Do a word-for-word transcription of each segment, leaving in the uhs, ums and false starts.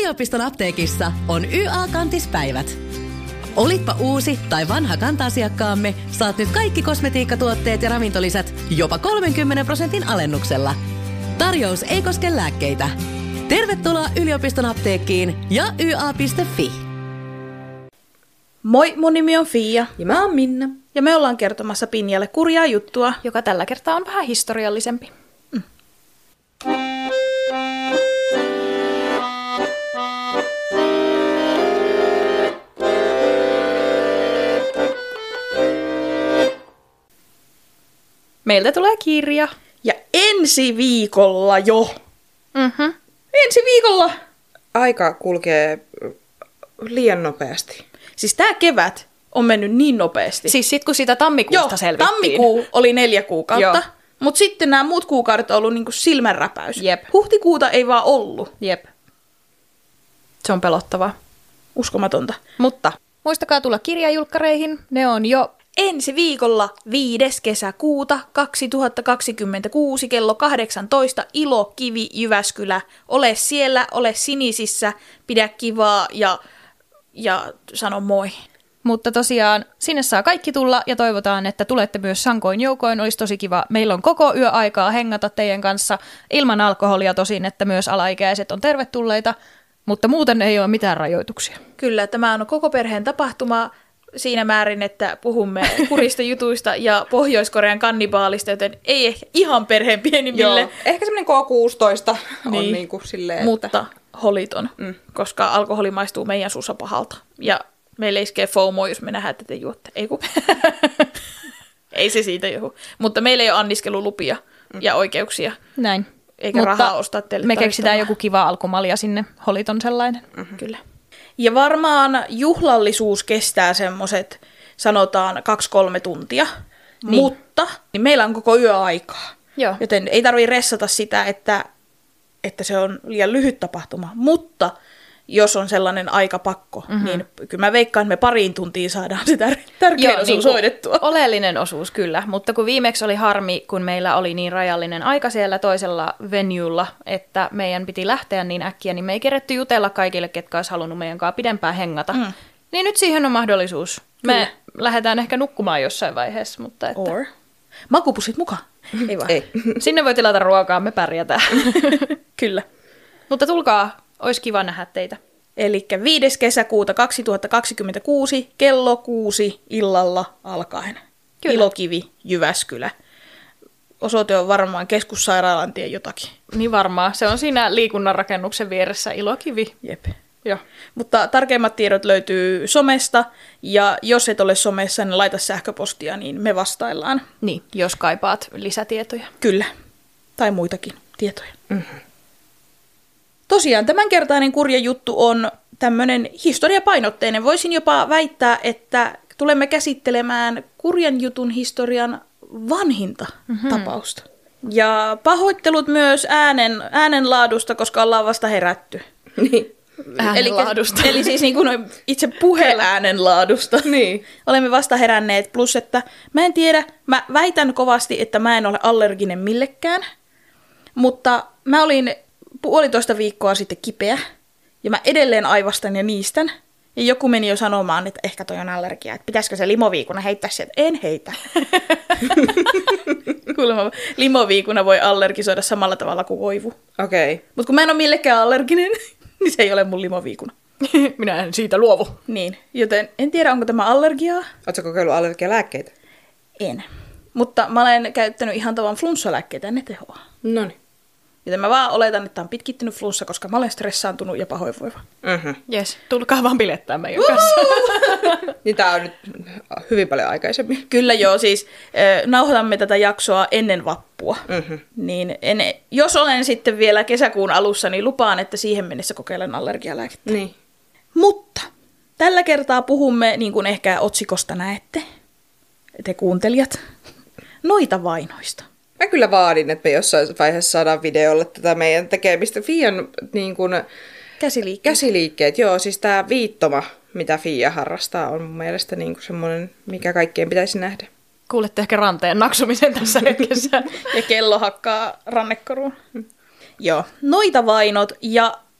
Yliopiston apteekissa on Y A-kantispäivät. Olitpa uusi tai vanha kanta-asiakkaamme, saat nyt kaikki kosmetiikkatuotteet ja ravintolisät jopa kolmenkymmenen prosentin alennuksella. Tarjous ei koske lääkkeitä. Tervetuloa yliopiston apteekkiin ja y a piste fi. Moi, mun nimi on Fia. Ja mä oon Minna. Ja me ollaan kertomassa Pinjalle kurjaa juttua, joka tällä kertaa on vähän historiallisempi. Mm. Meiltä tulee kirja. Ja ensi viikolla jo. Mhm. Ensi viikolla! Aika kulkee liian nopeasti. Siis tää kevät on mennyt niin nopeasti. Siis sit kun sitä tammikuusta Joo, selvittiin. tammikuu oli neljä kuukautta. Joo. Mutta sitten nämä muut kuukaudet on ollut niinku silmänräpäys. Jep. Huhtikuuta ei vaan ollut. Jep. Se on pelottavaa. Uskomatonta. Mutta muistakaa tulla kirjajulkkareihin. Ne on jo ensi viikolla viides kesäkuuta kaksituhattakaksikymmentäkuusi kello kahdeksantoista Ilokivi Jyväskylä. Ole siellä, ole sinisissä, pidä kivaa ja, ja sano moi. Mutta tosiaan sinne saa kaikki tulla ja toivotaan, että tulette myös sankoin joukoin. Olisi tosi kiva. Meillä on koko yö aikaa hengata teidän kanssa ilman alkoholia tosin, että myös alaikäiset on tervetulleita. Mutta muuten ei ole mitään rajoituksia. Kyllä, tämä on koko perheen tapahtuma siinä määrin, että puhumme kurista jutuista ja Pohjois-Korean kannibaalista, joten ei ehkä ihan perheen pienimmille. Joo, ehkä semmoinen K kuusitoista niin. on niin kuin silleen, mutta että holiton, Mm. koska alkoholi maistuu meidän suussa pahalta. Ja meille iskee FOMO, jos me nähdään, että te juotte. Ei kun. Ei se siitä johdu. Mutta meillä ei ole anniskelulupia mm. ja oikeuksia. Näin. Eikä Mutta rahaa ostaa teille me keksitään joku kiva alkumalja sinne, holiton sellainen. Mm-hmm. Kyllä. Ja varmaan juhlallisuus kestää semmoiset, sanotaan, kaksi kolme tuntia. Niin. Mutta niin meillä on koko yö aikaa. Joo. Joten ei tarvitse ressata sitä, että, että se on liian lyhyt tapahtuma. Mutta jos on sellainen aikapakko, mm-hmm. niin kyllä mä veikkaan, että me pariin tuntiin saadaan se tär- tärkein Joo, osuus niin kuin hoidettua. Oleellinen osuus, kyllä. Mutta kun viimeksi oli harmi, kun meillä oli niin rajallinen aika siellä toisella venuella, että meidän piti lähteä niin äkkiä, niin me ei keretty jutella kaikille, ketkä olisi halunnut meidän kanssa pidempään hengata. Mm. Niin nyt siihen on mahdollisuus. Me Kyllä. lähdetään ehkä nukkumaan jossain vaiheessa, mutta että Or. Makupussit mukaan. Ei vaan. ei. sinne voi tilata ruokaa, me pärjätään. Kyllä. Mutta tulkaa, olisi kiva nähdä teitä. Eli viides kesäkuuta kaksituhattakaksikymmentäkuusi kello kuusi illalla alkaen. Kyllä. Ilokivi, Jyväskylä. Osoite on varmaan keskussairaalan tie jotakin. Niin varmaan. Se on siinä liikunnan rakennuksen vieressä Ilokivi. Jep. Joo. Mutta tarkemmat tiedot löytyy somesta, ja jos et ole somessa, niin laita sähköpostia, niin me vastaillaan. Niin, jos kaipaat lisätietoja. Kyllä. Tai muitakin tietoja. Mm-hmm. Tosiaan tämänkertainen kurja juttu on tämmöinen historiapainotteinen. Voisin jopa väittää, että tulemme käsittelemään kurjan jutun historian vanhinta mm-hmm. tapausta. Ja pahoittelut myös äänen, äänenlaadusta, koska ollaan vasta herätty. Niin. Äänenlaadusta. Eli, eli siis niin kuin itse puheäänenlaadusta. Niin. Olemme vasta heränneet, plus että mä en tiedä, mä väitän kovasti, että mä en ole allerginen millekään, mutta mä olin puolitoista viikkoa sitten kipeä, ja mä edelleen aivastan ja niistän, ja joku meni jo sanomaan, että ehkä toi on allergia, että pitäisikö se limoviikuna heittää sieltä. En heitä. Kuulemma limoviikuna voi allergisoida samalla tavalla kuin oivu. Okei. Okay. Mutta kun mä en ole millekään allerginen, niin se ei ole mun limoviikuna. Minä en siitä luovu. Niin, joten en tiedä, onko tämä allergiaa. Ootko kokeillut allergialääkkeitä? En. Mutta mä olen käyttänyt ihan tavan flunssalääkkeitä, ne tehoa. Noniin. Joten mä vaan oletan, että on pitkittynyt flunssa, koska mä olen stressaantunut ja pahoinvoiva. Mm-hmm. Jes, tulkaa vaan bilettää meidän kanssa. Niin tää on nyt hyvin paljon aikaisemmin. Kyllä joo, siis äh, nauhoitamme tätä jaksoa ennen vappua. Mm-hmm. Niin en, jos olen sitten vielä kesäkuun alussa, niin lupaan, että siihen mennessä kokeilen allergialääkettä. Niin. Mutta tällä kertaa puhumme, niin kuin ehkä otsikosta näette, te kuuntelijat, noita vainoista. Mä kyllä vaadin, että me jossain vaiheessa saadaan videolle tätä meidän tekemistä. Fian niin kuin, Käsiliikkeet. käsiliikkeet, joo, siis tää viittoma, mitä Fia harrastaa, on mun mielestä niin kuin semmoinen, mikä kaikkien pitäisi nähdä. Kuulette ehkä ranteen naksumisen tässä hetkessä. Ja kello hakkaa rannekoruun. Mm. Joo, noita vainot. Ja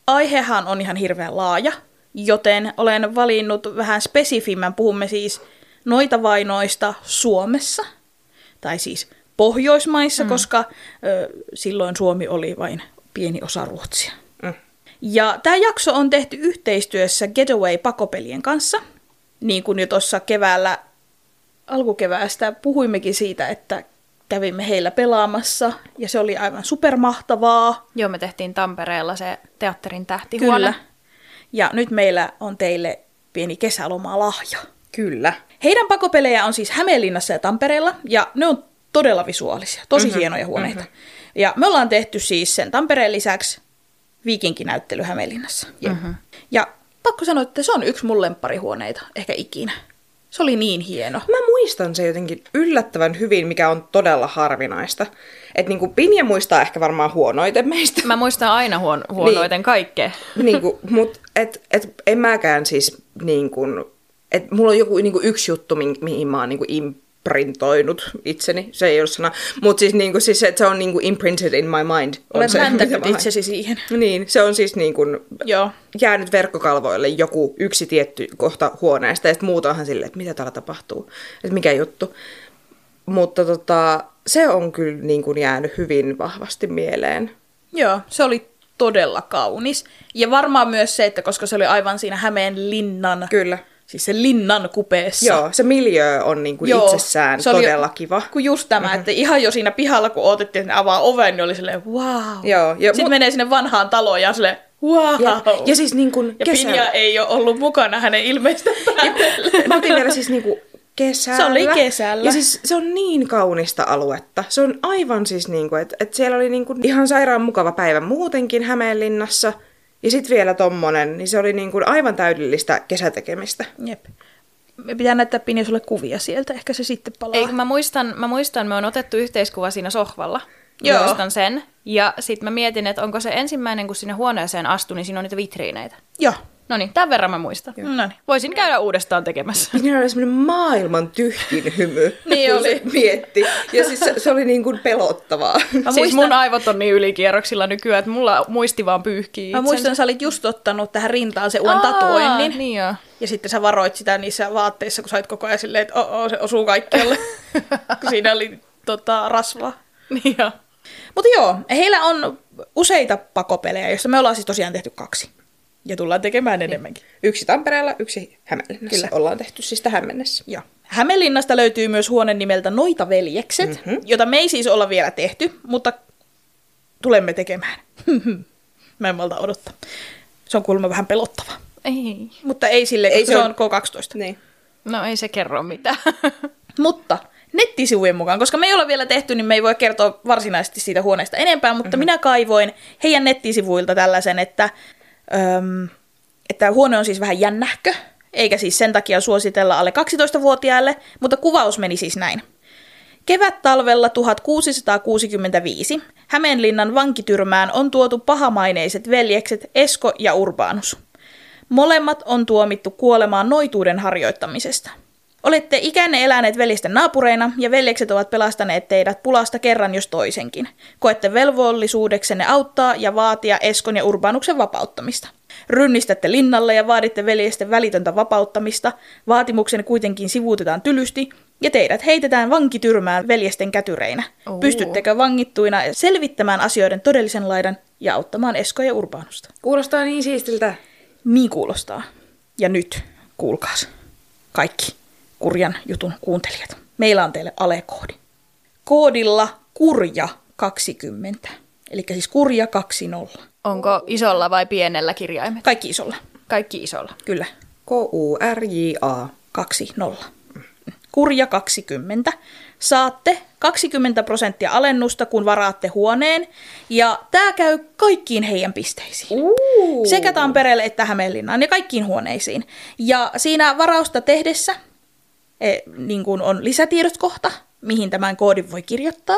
aihehan on ihan hirveän laaja, joten olen valinnut vähän spesifimmän. Puhumme siis noitavainoista Suomessa, tai siis Pohjoismaissa, mm. koska ö, silloin Suomi oli vain pieni osa Ruotsia. Mm. Ja tämä jakso on tehty yhteistyössä Getaway-pakopelien kanssa. Niin kuin jo tuossa keväällä, alkukeväästä puhuimmekin siitä, että kävimme heillä pelaamassa, ja se oli aivan supermahtavaa. Joo, me tehtiin Tampereella se teatterin tähtihuone. Kyllä. Ja nyt meillä on teille pieni kesälomalahja. Kyllä. Heidän pakopelejä on siis Hämeenlinnassa ja Tampereella, ja ne on todella visuaalisia, tosi mm-hmm, hienoja huoneita. Mm-hmm. Ja me ollaan tehty siis sen Tampereen lisäksi viikinkinäyttely Hämeenlinnassa. Mm-hmm. Ja pakko sanoa, että se on yksi mun lempparihuoneita, ehkä ikinä. Se oli niin hieno. Mä muistan se jotenkin yllättävän hyvin, mikä on todella harvinaista. Että niinku Pinja muistaa ehkä varmaan huonoiten meistä. Mä muistan aina huon- huonoiten niin, kaikkea. Niinku, mut et, et, en mäkään siis niinku, et mulla on joku niinku yksi juttu, mi- mihin mä oon niinku imprintoinut itseni. Se ei ole sana. Mutta siis, niinku, siis se, se on niinku imprinted in my mind. Olet häntänyt itsesi siihen. Niin, se on siis niinku Joo. jäänyt verkkokalvoille joku yksi tietty kohta huoneesta. Ja sitten muuta onhan silleen, että mitä täällä tapahtuu. Että mikä juttu. Mutta tota, se on kyllä niinku jäänyt hyvin vahvasti mieleen. Joo, se oli todella kaunis. Ja varmaan myös se, että koska se oli aivan siinä Hämeenlinnan... Kyllä. Siis se linnan kupeessa. Joo, se miljöö on niinku Joo, itsessään todella jo, kiva. Kun just tämä, mm-hmm. että ihan jo siinä pihalla, kun odotettiin, että ne avaa oven, niin oli silleen, wow. Joo, ja Sitten mu- menee sinne vanhaan taloon ja on silleen, wow. Ja, ja siis niin kuin ja kesällä. Pinja ei ole ollut mukana hänen ilmeistä päätellen. Mä otin vielä siis niinku kesällä. Se oli kesällä. Ja siis se on niin kaunista aluetta. Se on aivan siis niinku, että et siellä oli niinku ihan sairaan mukava päivä muutenkin Hämeenlinnassa. Ja sitten vielä tommonen, niin se oli niin kuin aivan täydellistä kesätekemistä. Jep. Me pitää näyttää Pinja sulle kuvia sieltä, ehkä se sitten palaa. Ei, mä muistan, mä muistan, me on otettu yhteiskuva siinä sohvalla. Joo. Muistan sen. Ja sitten mä mietin, että onko se ensimmäinen, kun sinne huoneeseen astui, niin siinä on niitä vitriineitä. Joo. No niin, tämän verran mä muistan. Noniin. Voisin käydä uudestaan tekemässä. Siinä oli semmoinen maailman tyhjin hymy, niin kun oli. se mietti. Ja siis se, se oli niin kuin pelottavaa. Mä siis muistan... mun aivot on niin ylikierroksilla nykyään, että mulla muisti vaan pyyhkii Mä muistan, sä olit just ottanut tähän rintaan se uuden tatuoinnin. Niin joo. Ja sitten sä varoit sitä niissä vaatteissa, kun sä olit koko ajan silleen, että oh, oh, se osuu kaikkialle. Kun siinä oli tota, rasvaa. Niin joo. Mutta joo, heillä on useita pakopelejä, joista me ollaan siis tosiaan tehty kaksi. Ja tullaan tekemään enemmänkin. Yksi Tampereella, yksi Hämeenlinnassa. Kyllä. Ollaan tehty siis tähän mennessä. Joo. Hämeenlinnasta löytyy myös huone nimeltä Noitaveljekset, mm-hmm. jota me ei siis olla vielä tehty, mutta tulemme tekemään. Mä en malta odottaa. Se on kuulemma vähän pelottava. Ei. Mutta ei sille, ei se, se on K kaksitoista. Niin. No ei se kerro mitään. Mutta nettisivujen mukaan, koska me ei olla vielä tehty, niin me ei voi kertoa varsinaisesti siitä huoneesta enempää, mutta mm-hmm. minä kaivoin heidän nettisivuilta tällaisen, että... Öm, että huone on siis vähän jännähkö, eikä siis sen takia suositella alle kaksitoistavuotiaille, mutta kuvaus meni siis näin. Kevät-talvella tuhatkuusisataakuusikymmentäviisi Hämeenlinnan vankityrmään on tuotu pahamaineiset veljekset Esko ja Urbanus. Molemmat on tuomittu kuolemaan noituuden harjoittamisesta. Olette ikänne eläneet veljesten naapureina ja veljekset ovat pelastaneet teidät pulasta kerran jos toisenkin. Koette velvollisuudeksenne auttaa ja vaatia Eskon ja Urbanuksen vapauttamista. Rynnistätte linnalle ja vaaditte veljesten välitöntä vapauttamista, vaatimuksen kuitenkin sivuutetaan tylysti ja teidät heitetään vankityrmään veljesten kätyreinä. Oho. Pystyttekö vangittuina selvittämään asioiden todellisen laidan ja auttamaan Eskoa ja Urbanusta? Kuulostaa niin siistiltä. Niin kuulostaa. Ja nyt, kuulkaas, kaikki kurjan jutun kuuntelijat. Meillä on teille alekoodi. Koodilla kurja kaksikymmentä. Eli siis kurja kaksikymmentä. Onko isolla vai pienellä kirjaimet? Kaikki isolla. Kaikki isolla. Kyllä. K U R J A kaksikymmentä. Kurja kaksikymmentä. Saatte kaksikymmentä prosenttia alennusta, kun varaatte huoneen. Ja tämä käy kaikkiin heidän pisteisiin. Uh. Sekä Tampereelle että Hämeenlinnaan ja kaikkiin huoneisiin. Ja siinä varausta tehdessä e, niin kuin on lisätiedot kohta, mihin tämän koodin voi kirjoittaa.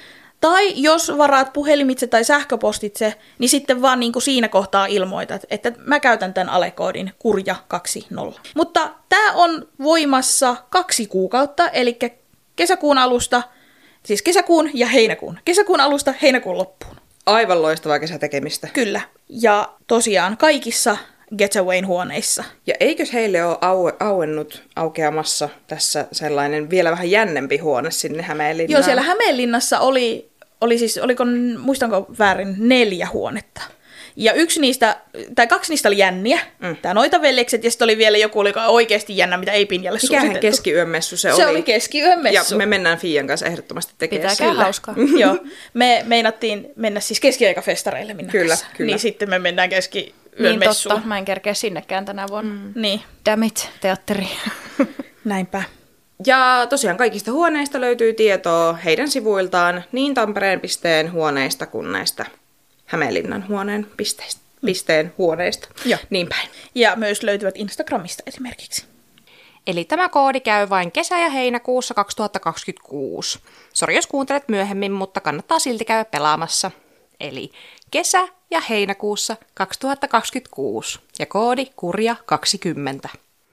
Tai jos varaat puhelimitse tai sähköpostitse, niin sitten vaan niin kuin siinä kohtaa ilmoitat, että mä käytän tämän alekoodin kurja kaksikymmentä. Mutta tämä on voimassa kaksi kuukautta, eli kesäkuun alusta, siis kesäkuun ja heinäkuun. Kesäkuun alusta heinäkuun loppuun. Aivan loistavaa kesätekemistä. Kyllä. Ja tosiaan kaikissa Getawayn huoneissa. Ja eikös heille ole au- auennut aukeamassa tässä sellainen vielä vähän jännempi huone sinne Hämeenlinnaan? Joo, siellä Hämeenlinnassa oli, oli siis, oliko, muistanko väärin, neljä huonetta. Ja yksi niistä, tai kaksi niistä oli jänniä, mm. tämä Noitaveljekset, ja sitten oli vielä joku, joka oikeasti jännä, mitä ei Pinjalle suositettu. Mikähän keskiyön messu se, se oli? Se oli keskiyön messu. Ja me mennään Fiian kanssa ehdottomasti tekemään. Pitääkää hauskaa. Joo, me meinattiin mennä siis keskiaikafestareille Minnan Kyllä, kanssa. kyllä. Niin sitten me mennään keskiyön Niin messuun. totta, mä en kerkeä sinnekään tänä vuonna. Mm. Niin, Damn it, teatteri. näinpä. Ja tosiaan kaikista huoneista löytyy tietoa heidän sivuiltaan niin Tampereen pisteen huoneista kuin näistä Hämeenlinnan huoneen pisteistä. pisteen huoneista. Joo. Niin päin. Ja myös löytyvät Instagramista esimerkiksi. Eli tämä koodi käy vain kesä- ja heinäkuussa kaksituhattakaksikymmentäkuusi. Sori, jos kuuntelet myöhemmin, mutta kannattaa silti käydä pelaamassa. Eli kesä- ja heinäkuussa kaksituhattakaksikymmentäkuusi. Ja koodi kurja kaksikymmentä.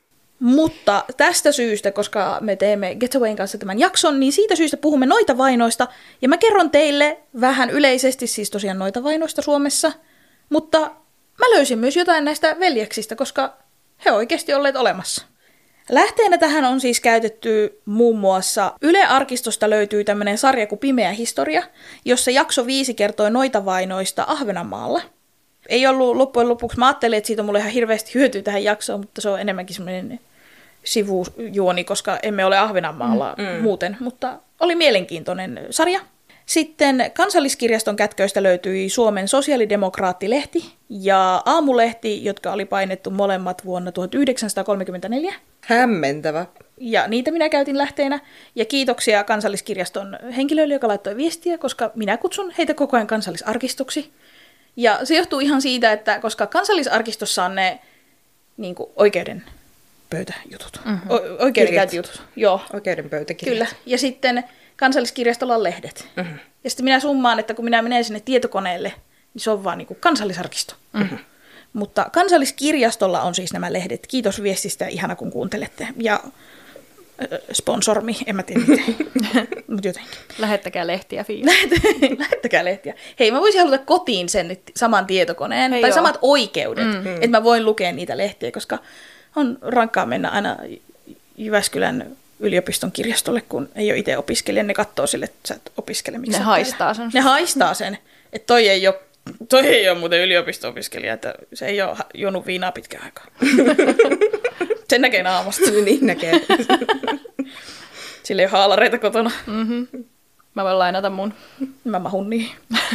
Mutta tästä syystä, koska me teemme Getawayn kanssa tämän jakson, niin siitä syystä puhumme noitavainoista. Ja mä kerron teille vähän yleisesti siis tosiaan noitavainoista Suomessa. Mutta mä löysin myös jotain näistä veljeksistä, koska he oikeasti olleet olemassa. Lähteenä tähän on siis käytetty muun muassa Yle Arkistosta löytyy tämmöinen sarja kuin Pimeä historia, jossa jakso viisi kertoi noitavainoista Ahvenanmaalla. Ei ollut loppujen lopuksi, mä ajattelin, että siitä on mulle ihan hirveästi hyötyä tähän jaksoon, mutta se on enemmänkin semmoinen sivujuoni, koska emme ole Ahvenanmaalla mm, mm. muuten, mutta oli mielenkiintoinen sarja. Sitten Kansalliskirjaston kätköistä löytyi Suomen sosiaalidemokraattilehti ja Aamulehti, jotka oli painettu molemmat vuonna tuhatyhdeksänsataakolmekymmentäneljä. Hämmentävä. Ja niitä minä käytin lähteenä. Ja kiitoksia Kansalliskirjaston henkilöille, joka laittoi viestiä, koska minä kutsun heitä koko ajan kansallisarkistoksi. Ja se johtuu ihan siitä, että koska Kansallisarkistossa on ne niin kuin oikeuden pöytäjutut, mm-hmm. o- oikeudenkäyntijutut. Joo. Oikeuden pöytäkirjat. Kyllä. Ja sitten Kansalliskirjastolla on lehdet. Mm-hmm. Ja sitten minä summaan, että kun minä menen sinne tietokoneelle, niin se on vaan niin kuin Kansallisarkisto. Mm-hmm. Mutta Kansalliskirjastolla on siis nämä lehdet. Kiitos viestistä, ihana kun kuuntelette. Ja äh, sponsormi, en mä tiedä miten, mutta jotenkin. Lähettäkää lehtiä, Fia. Lähettäkää lehtiä. Hei, mä voisin haluta kotiin sen saman tietokoneen, Hei tai joo. samat oikeudet, Mm. että mä voin lukea niitä lehtiä, koska on rankkaa mennä aina Jyväskylän yliopiston kirjastolle, kun ei ole itse opiskelija, ne katsoo sille, että sä et opiskele. Miksi Ne sä haistaa täällä. sen. Ne haistaa sen, että toi ei ole, toi ei ole muuten yliopisto-opiskelija, että se ei ole juonut viinaa pitkään aikaa. Sen näkee naamasta. Niin näkee. Sillä ei ole haalareita kotona. Mm-hmm. Mä voin lainata mun. Mä mahun niihin.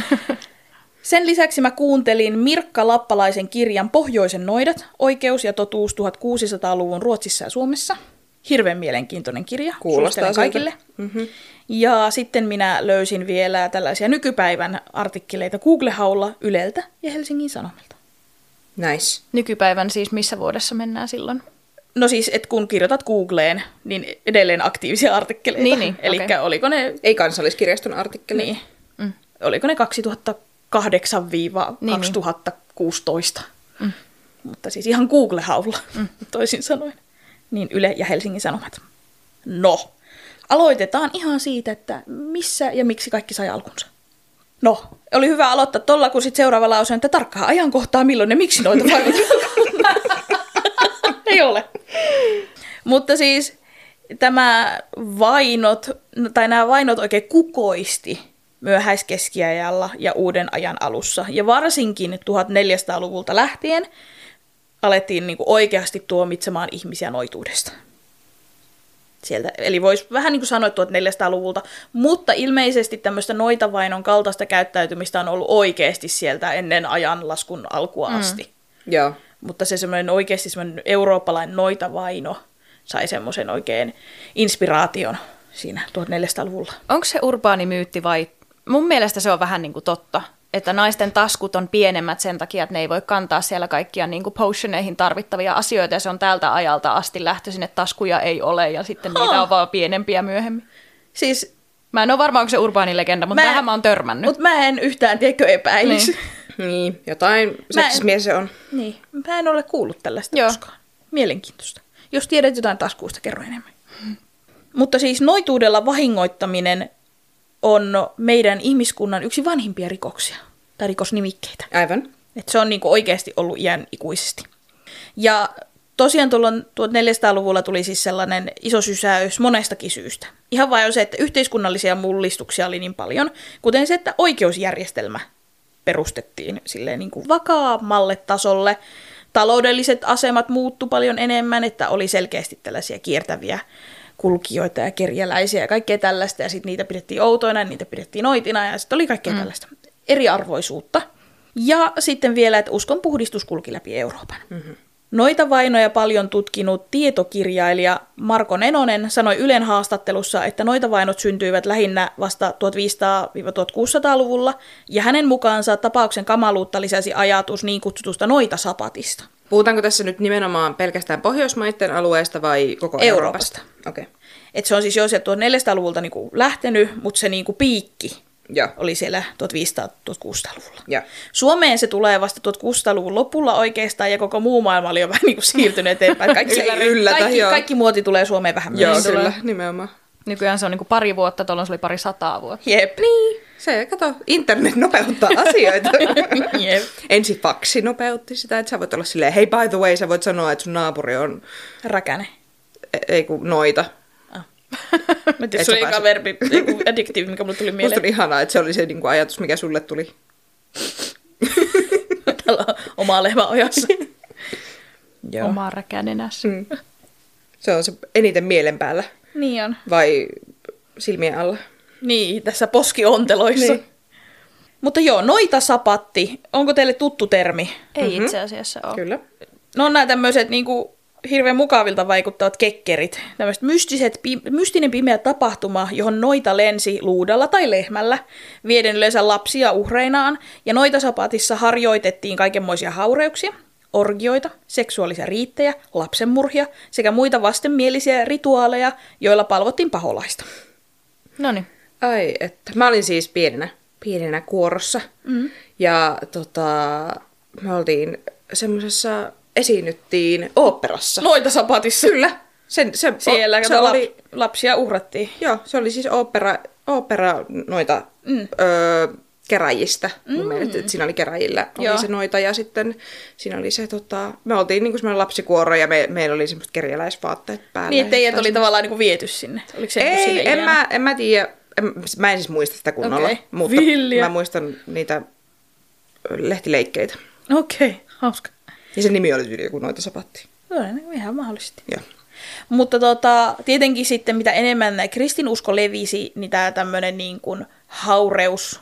Sen lisäksi mä kuuntelin Mirkka Lappalaisen kirjan Pohjoisen noidat, oikeus ja totuus tuhatkuusisataaluvun Ruotsissa ja Suomessa. Hirveän mielenkiintoinen kirja. Kuulostaa kaikille. Mm-hmm. Ja sitten minä löysin vielä tällaisia nykypäivän artikkeleita Google-haulla Yleltä ja Helsingin Sanomilta. Nice. Nykypäivän siis missä vuodessa mennään silloin? No siis, että kun kirjoitat Googleen, niin edelleen aktiivisia artikkeleita. Niin, niin, Eli okei. oliko ne... Ei Kansalliskirjaston artikkeli. Niin. Mm. Oliko ne kaksituhattakahdeksan kaksituhattakuusitoista? Mm. Mutta siis ihan Google-haulla, mm. toisin sanoen. Niin Yle ja Helsingin Sanomat. No, aloitetaan ihan siitä, että missä ja miksi kaikki sai alkunsa. No, oli hyvä aloittaa tuolla, kun sitten seuraava lause on, että tarkkaa ajankohtaa, milloin ne miksi noita vainot. Ei ole. Mutta siis tämä vainot, tai nämä vainot oikein kukoisti myöhäiskeskiajalla ja uuden ajan alussa. Ja varsinkin tuhatneljäsataaluvulta lähtien alettiin niin kuin oikeasti tuomitsemaan ihmisiä noituudesta. Sieltä, eli voisi vähän niin kuin sanoa tuhatneljäsataaluvulta, mutta ilmeisesti tämmöistä noitavainon kaltaista käyttäytymistä on ollut oikeasti sieltä ennen ajanlaskun alkua asti. Mm. Joo. Mutta se semmoinen oikeasti semmoinen eurooppalainen noitavaino sai semmoisen oikein inspiraation siinä tuhatneljäsataaluvulla. Onko se urbaani myytti vai... Mun mielestä se on vähän niin kuin totta, että naisten taskut on pienemmät sen takia, että ne ei voi kantaa siellä kaikkia niin kuin potioneihin tarvittavia asioita, ja se on tältä ajalta asti lähtöisin, että taskuja ei ole, ja sitten ha. niitä on vaan pienempiä myöhemmin. Siis, mä en ole varma, onko se urbaani legenda, mutta mä, tähän mä oon törmännyt. Mutta mä en yhtään, tiedäkö, epäilisi. Niin. Niin, jotain seksismiä se on. Niin, mä en ole kuullut tällaista Joo. koskaan. Mielenkiintoista. Jos tiedät jotain taskuista, kerro enemmän. Hmm. Mutta siis noituudella vahingoittaminen on meidän ihmiskunnan yksi vanhimpia rikoksia, tai rikosnimikkeitä. Aivan. Että se on niinku oikeasti ollut iän ikuisesti. Ja tosiaan tuolloin tuhatneljäsataaluvulla tuli siis sellainen iso sysäys monestakin syystä. Ihan vain on se, että yhteiskunnallisia mullistuksia oli niin paljon, kuten se, että oikeusjärjestelmä perustettiin silleen niin kuin vakaammalle tasolle. Taloudelliset asemat muuttu paljon enemmän, että oli selkeästi tällaisia kiertäviä kulkijoita ja kerjäläisiä ja kaikkea tällaista. Ja sitten niitä pidettiin outoina ja niitä pidettiin noitina ja sitten oli kaikkea mm. tällaista eriarvoisuutta. Ja sitten vielä, että uskon puhdistus kulki läpi Euroopan. Mm-hmm. Noita vainoja paljon tutkinut tietokirjailija Marko Nenonen sanoi Ylen haastattelussa, että noita vainot syntyivät lähinnä vasta tuhatviisisataa–tuhatkuusisataaluvulla, ja hänen mukaansa tapauksen kamaluutta lisäsi ajatus niin kutsutusta noitasapatista. Puhutaanko tässä nyt nimenomaan pelkästään Pohjoismaiden alueesta vai koko Euroopasta? Euroopasta. Okay. Et se on siis jo sieltä tuhatneljäsataaluvulta niinku lähtenyt, mutta se niinku piikki ja. oli siellä tuhatviisisataa–tuhatkuusisataaluvulla. Ja. Suomeen se tulee vasta tuhatkuusisataaluvun lopulla oikeastaan, ja koko muu maailma oli jo vähän niin kuin siirtynyt eteenpäin. Kaikki, se ei yllätä, kaikki, joo. kaikki muoti tulee Suomeen vähän Joo, myöhemmin. kyllä, nimenomaan. Nykyään se on niinku pari vuotta, tuolloin se oli pari sataa vuotta. Jep. Niin, se, kato, internet nopeuttaa asioita. Jep. Ensin faksi nopeutti sitä, että sä voit olla silleen, hei by the way, sä voit sanoa, että sun naapuri on, Räkäne. ei kun noita. Mä tiedän, se oli eka verbi, joku adjektiivi, mikä mulle tuli mieleen. Musta on ihanaa, että se oli se niin kuin ajatus, mikä sulle tuli. Tällä on omaa lehmä ojassa. Joo. Omaa räkänenässä. Mm. Se on se eniten mielen päällä. Niin on. Vai silmien alla? Niin, tässä poskionteloissa. Niin. Mutta joo, noitasapatti. Onko teille tuttu termi? Ei Mm-hmm. itse asiassa ole. Kyllä. No on nämä tämmöiset niinku hirveän mukavilta vaikuttavat kekkerit. Tämmöiset mystiset, pi- mystinen pimeä tapahtuma, johon noita lensi luudalla tai lehmällä, vieden yleensä lapsia uhreinaan. Ja noitasapatissa harjoitettiin kaikenmoisia haureuksia, orgioita, seksuaalisia riittejä, lapsenmurhia sekä muita vastenmielisiä rituaaleja, joilla palvottiin paholaista. Noniin. Ai, että mä olin siis pienenä, pienenä kuorossa. Mm. Ja tota, me oltiin semmosessa, esiinnyttiin oopperassa. Noitasapatissa. Kyllä. Sen, se, Siellä se kato, oli, lap- lapsia uhrattiin. joo, se oli siis opera, opera noita mm. öö, keräjistä. Mm. Mun mielestä, että siinä oli keräjillä oli Joo. se noita ja sitten siinä oli se, tota, me oltiin niinku semmoinen lapsikuoro ja me, meillä oli semmoiset kerjäläisvaatteet päällä. Niin, että teidät Tai oli tavallaan niinku viety sinne. Oliko se niinku sille Ei, en iänä? mä, en mä tiedä. En, mä en siis muista sitä kunnolla, Okei. mutta Villiä. mä muistan niitä lehtileikkeitä. Okei, okay, hauska. Ja sen nimi oli tyyli joku noita sapatti. No, ihan mahdollisesti. Joo. Mutta tota, tietenkin sitten mitä enemmän kristinusko levisi, niin tämä tämmöinen niin kuin haureus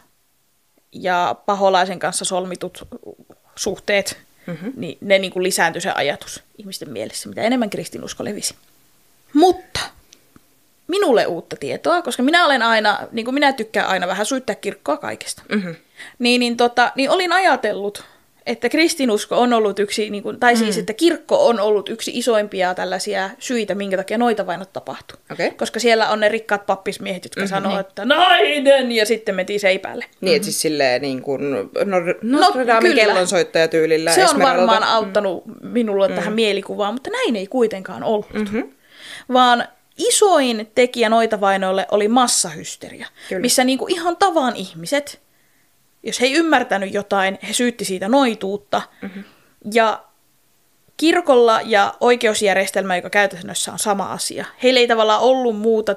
ja paholaisen kanssa solmitut suhteet, mm-hmm. niin ne niin kuin lisääntyi se ajatus ihmisten mielessä, mitä enemmän kristinusko levisi. Mutta minulle uutta tietoa, koska minä olen aina, niin kuin minä tykkään aina vähän syyttää kirkkoa kaikesta, mm-hmm. niin, niin, tota, niin olin ajatellut, että kristinusko on ollut yksi, niin kuin, tai siis, mm. että kirkko on ollut yksi isoimpia tällaisia syitä, minkä takia noita vainot tapahtuu. Okay. Koska siellä on ne rikkaat pappismiehet, jotka mm-hmm. sanoo, niin. että nainen, ja sitten mentiin seipäälle. Niin, mm-hmm. että siis silleen niin kuin Notre Damen kyllä. kellonsoittaja tyylillä. Se on Esmeralda. varmaan auttanut mm. minulle mm. tähän mielikuvaan, mutta näin ei kuitenkaan ollut. Mm-hmm. Vaan isoin tekijä noita vainoille oli massahysteria, kyllä. missä niin kuin ihan tavan ihmiset, jos he ei ymmärtänyt jotain, he syytti siitä noituutta. Mm-hmm. Ja kirkolla ja oikeusjärjestelmä, joka käytännössä on sama asia, heillä ei tavallaan ollut muuta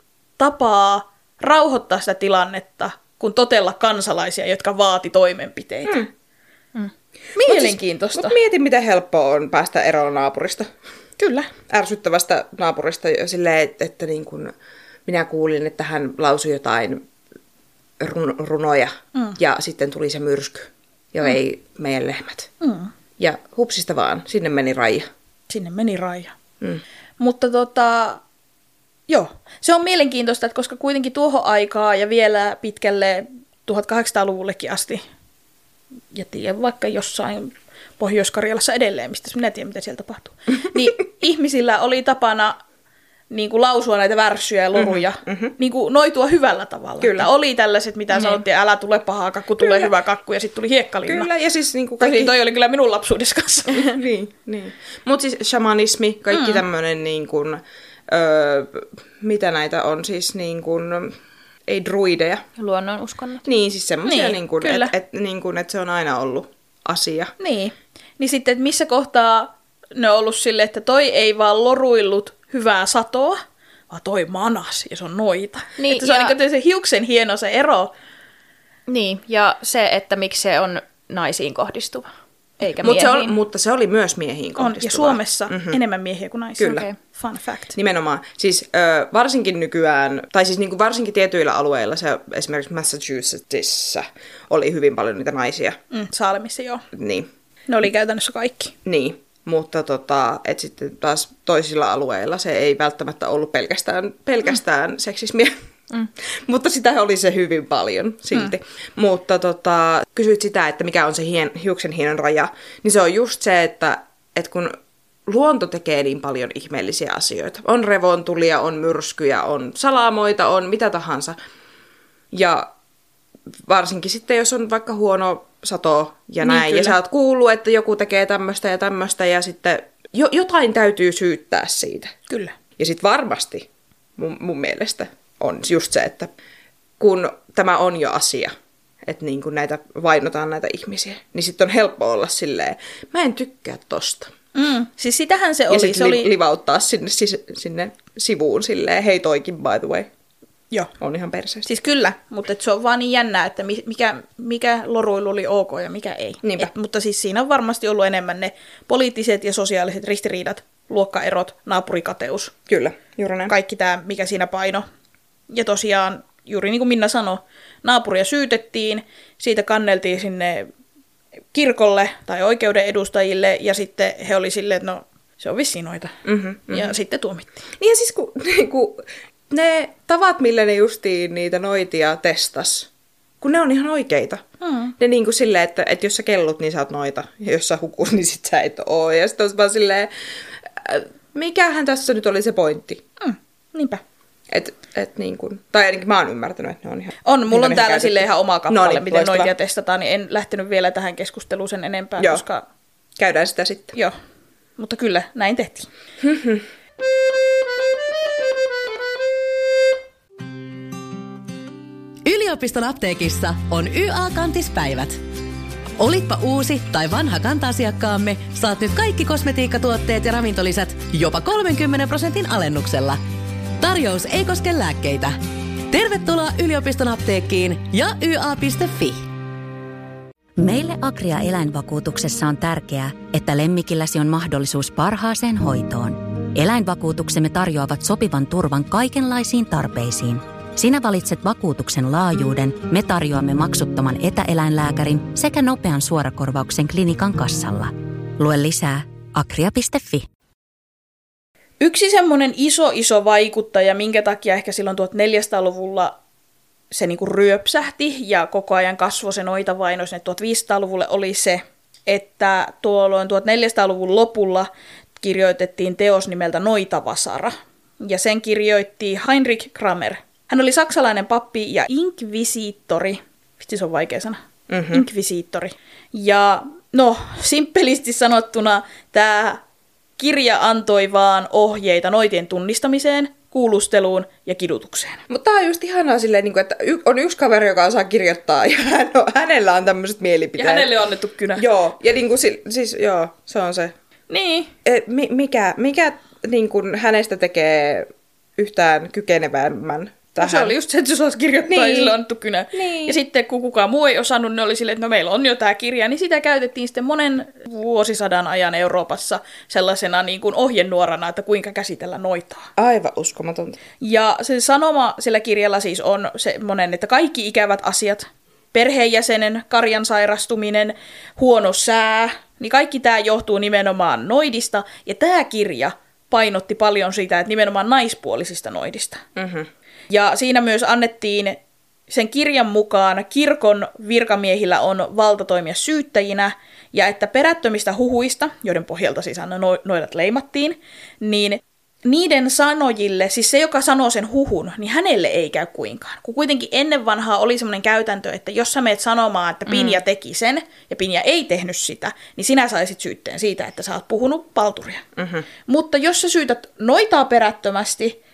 tapaa rauhoittaa sitä tilannetta, kuin totella kansalaisia, jotka vaati toimenpiteitä. Mm. Mm. Mielenkiintoista. Mutta siis, mut mieti, miten helppoa on päästä eroon naapurista. Kyllä. Ärsyttävästä naapurista silleen, että, että niin kun minä kuulin, että hän lausui jotain run- runoja mm. ja sitten tuli se myrsky ja vei mm. meidän lehmät. Mm. Ja hupsista vaan, sinne meni raja. Sinne meni raja. Mm. Mutta tota, joo, se on mielenkiintoista, että koska kuitenkin tuohon aikaa ja vielä pitkälle tuhatkahdeksansataaluvullekin asti, ja tiedän vaikka jossain Pohjois-Karjalassa edelleen, mistä minä tiedän, mitä siellä tapahtuu, niin ihmisillä oli tapana niin kuin lausua näitä värssyjä ja loruja, mm-hmm. niin kuin noitua hyvällä tavalla. Kyllä. Oli tällaiset, mitä mm-hmm. sanottiin, älä tule pahaa kakku, tulee hyvä kakku, ja sitten tuli hiekkalinna. Kyllä, ja siis niin kuin kaikki... Toki toi oli kyllä minun lapsuudessa kanssa. niin, niin. Mutta siis shamanismi, kaikki mm. tämmöinen, niin kuin, öö, mitä näitä on, siis niin kuin, ei druideja. Luonnonuskonnot. Niin, siis semmoisia, niin, niin kuin, että et, niin kuin, et se on aina ollut asia. Niin. Niin sitten, että missä kohtaa ne on ollut silleen, että toi ei vaan loruillut hyvää satoa, vaan toi manas ja se on noita. Niin, että se ja... on niin se hiuksen hieno se ero. Niin, ja se, että miksi se on naisiin kohdistuva, eikä Mut miehiin. se on, mutta se oli myös miehiin kohdistuva. On, ja Suomessa mm-hmm. enemmän miehiä kuin naisia. Kyllä. Okay. Fun fact. Nimenomaan. Siis ö, varsinkin nykyään, tai siis niinku varsinkin tietyillä alueilla, se esimerkiksi Massachusettsissa oli hyvin paljon niitä naisia. Mm, Saalemissa joo. Niin. Ne oli käytännössä kaikki. Niin, mutta tota, et sitten taas toisilla alueilla se ei välttämättä ollut pelkästään, pelkästään mm. seksismiä. Mm. Mutta sitä oli se hyvin paljon silti. Mm. Mutta tota, kysyit sitä, että mikä on se hien, hiuksen hienon raja, niin se on just se, että, että kun luonto tekee niin paljon ihmeellisiä asioita. On revontulia, on myrskyjä, on salamoita, on mitä tahansa. Ja varsinkin sitten, jos on vaikka huono sato ja näin, niin, ja sä oot kuullut, että joku tekee tämmöistä ja tämmöistä, ja sitten jo, jotain täytyy syyttää siitä. Kyllä. Ja sitten varmasti mun, mun mielestä on just se, että kun tämä on jo asia, että niin kun näitä vainotaan näitä ihmisiä, niin sitten on helppo olla silleen, mä en tykkää tosta. Mm. Siis sitähän se oli. Ja sitten li- oli... livauttaa sinne, siis, sinne sivuun silleen, hei toikin by the way. Joo. On ihan perseestä. Siis kyllä, mutta se on vaan niin jännää, että mikä, mikä loruilu oli ok ja mikä ei. Et, mutta siis siinä on varmasti ollut enemmän ne poliittiset ja sosiaaliset ristiriidat, luokkaerot, naapurikateus. Kyllä, juuri näin. Kaikki tämä, mikä siinä paino. Ja tosiaan, juuri niin kuin Minna sanoi, naapuria syytettiin, siitä kanneltiin sinne kirkolle tai oikeuden edustajille, ja sitten he oli silleen, että no, se on vissiin noita. Mm-hmm, mm-hmm. Ja sitten tuomittiin. Niin ja siis kun, kun ne tavat, millä ne justiin niitä noitia testas, kun ne on ihan oikeita. Mm. Ne niin kuin silleen, että, että jos sä kellut, niin sä oot noita. Ja jos sä hukut, niin sit sä et oo. Ja sit on vaan silleen, mikähän tässä nyt oli se pointti? Mm. Niinpä. Et, et niin kuin, tai ainakin mä oon ymmärtänyt, että ne on ihan... On, mulla on täällä silleen ihan oma kappale, no niin, miten loistavaa. noitia testataan, niin en lähtenyt vielä tähän keskusteluun sen enempää, Joo. koska... Käydään sitä sitten. Joo, mutta kyllä, näin tehtiin. Yliopiston apteekissa on Y A-kantispäivät. Olitpa uusi tai vanha kanta-asiakkaamme, saat nyt kaikki kosmetiikkatuotteet ja ravintolisät jopa kolmenkymmenen prosentin alennuksella. Tarjous ei koske lääkkeitä. Tervetuloa yliopiston apteekkiin ja y a piste f i. Meille Agria eläinvakuutuksessa on tärkeää, että lemmikilläsi on mahdollisuus parhaaseen hoitoon. Eläinvakuutuksemme tarjoavat sopivan turvan kaikenlaisiin tarpeisiin. Sinä valitset vakuutuksen laajuuden, me tarjoamme maksuttoman etäeläinlääkärin sekä nopean suorakorvauksen klinikan kassalla. Lue lisää agria piste f i. Yksi semmoinen iso iso vaikuttaja, minkä takia ehkä silloin tuhatneljäsataaluvulla se niinku ryöpsähti ja koko ajan kasvoi se noitavaino sinne tuhatviisisataaluvulle, oli se, että tuolloin tuhatneljäsataaluvun lopulla kirjoitettiin teos nimeltä Noitavasara. Ja sen kirjoitti Heinrich Kramer. Hän oli saksalainen pappi ja inkvisiittori. Vitsi, se on vaikea sana. Mm-hmm. Inkvisiittori. Ja no, simppelisti sanottuna tämä kirja antoi vaan ohjeita noitien tunnistamiseen, kuulusteluun ja kidutukseen. Mutta tää on just ihanaa silleen, että on yksi kaveri, joka osaa kirjoittaa ja hän on, hänellä on tämmöiset mielipiteet. Ja hänelle on annettu kynä. Joo, ja niin kuin, siis joo, se on se. Niin. Et, mi, mikä mikä niin kuin hänestä tekee yhtään kykenevämmän tähän? No se oli just se, että jos olisi kirjoittaa niin. Ja sille on annettu kynä. Niin. Ja sitten kun kukaan muu ei osannut, ne oli silleen, että no meillä on jo tämä kirja, niin sitä käytettiin sitten monen vuosisadan ajan Euroopassa sellaisena niin kuin ohjenuorana, että kuinka käsitellä noitaa. Aivan uskomatonta. Ja se sanoma sillä kirjalla siis on semmoinen, että kaikki ikävät asiat, perheenjäsenen, karjan sairastuminen, huono sää, niin kaikki tämä johtuu nimenomaan noidista. Ja tämä kirja painotti paljon sitä, että nimenomaan naispuolisista noidista. Mm-hmm. Ja siinä myös annettiin sen kirjan mukaan kirkon virkamiehillä on valta toimia syyttäjinä, ja että perättömistä huhuista, joiden pohjalta siis aina noidat leimattiin, niin niiden sanojille, siis se, joka sanoo sen huhun, niin hänelle ei käy kuinkaan. Kun kuitenkin ennen vanhaa oli semmoinen käytäntö, että jos sä meet sanomaan, että Pinja mm. teki sen, ja Pinja ei tehnyt sitä, niin sinä saisit syytteen siitä, että sä oot puhunut palturia. Mm-hmm. Mutta jos sä syytät noitaa perättömästi,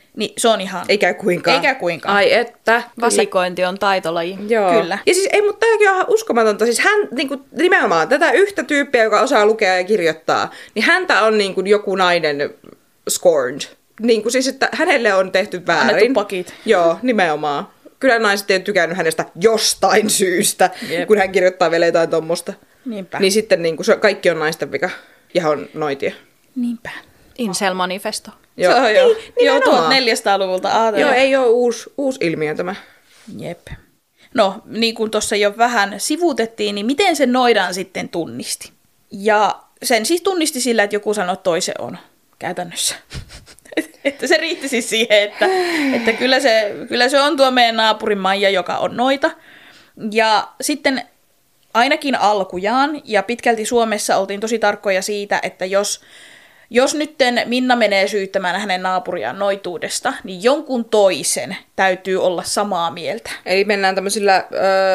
Niin se on ihan... Eikä kuinkaan. Eikä kuinkaan. Ai että. Vasikointi on taitolaji. Joo. Kyllä. Ja siis ei, mutta tämäkin on ihan uskomatonta. Siis hän niinku, nimenomaan tätä yhtä tyyppiä, joka osaa lukea ja kirjoittaa, niin häntä on niinku joku nainen scorned. Niinku siis, että hänelle on tehty väärin. Annettu pakit. Joo, nimenomaan. Kyllä naiset ei tykännyt hänestä jostain syystä, Jep. kun hän kirjoittaa vielä jotain tommosta. Niinpä. Niin sitten niinku, se, kaikki on naisten vika. Ja on noitia. Niinpä. Incel-manifesto. Joo. Se on jo, Niin, jo nimenomaan. tuhatneljäsataaluvulta ajatellen. Joo, ei ole uusi, uusi ilmiö tämä. Jep. No, niin kuin tuossa jo vähän sivuutettiin, niin miten se noidan sitten tunnisti? Ja sen siis tunnisti sillä, että joku sanoi, että toise on käytännössä. Että se riitti siis siihen, että, että kyllä, se, kyllä se on tuo meidän naapurin Maija, joka on noita. Ja sitten ainakin alkujaan, ja pitkälti Suomessa oltiin tosi tarkkoja siitä, että jos, jos nytten Minna menee syyttämään hänen naapuriaan noituudesta, niin jonkun toisen täytyy olla samaa mieltä. Eli mennään tämmöisillä äh,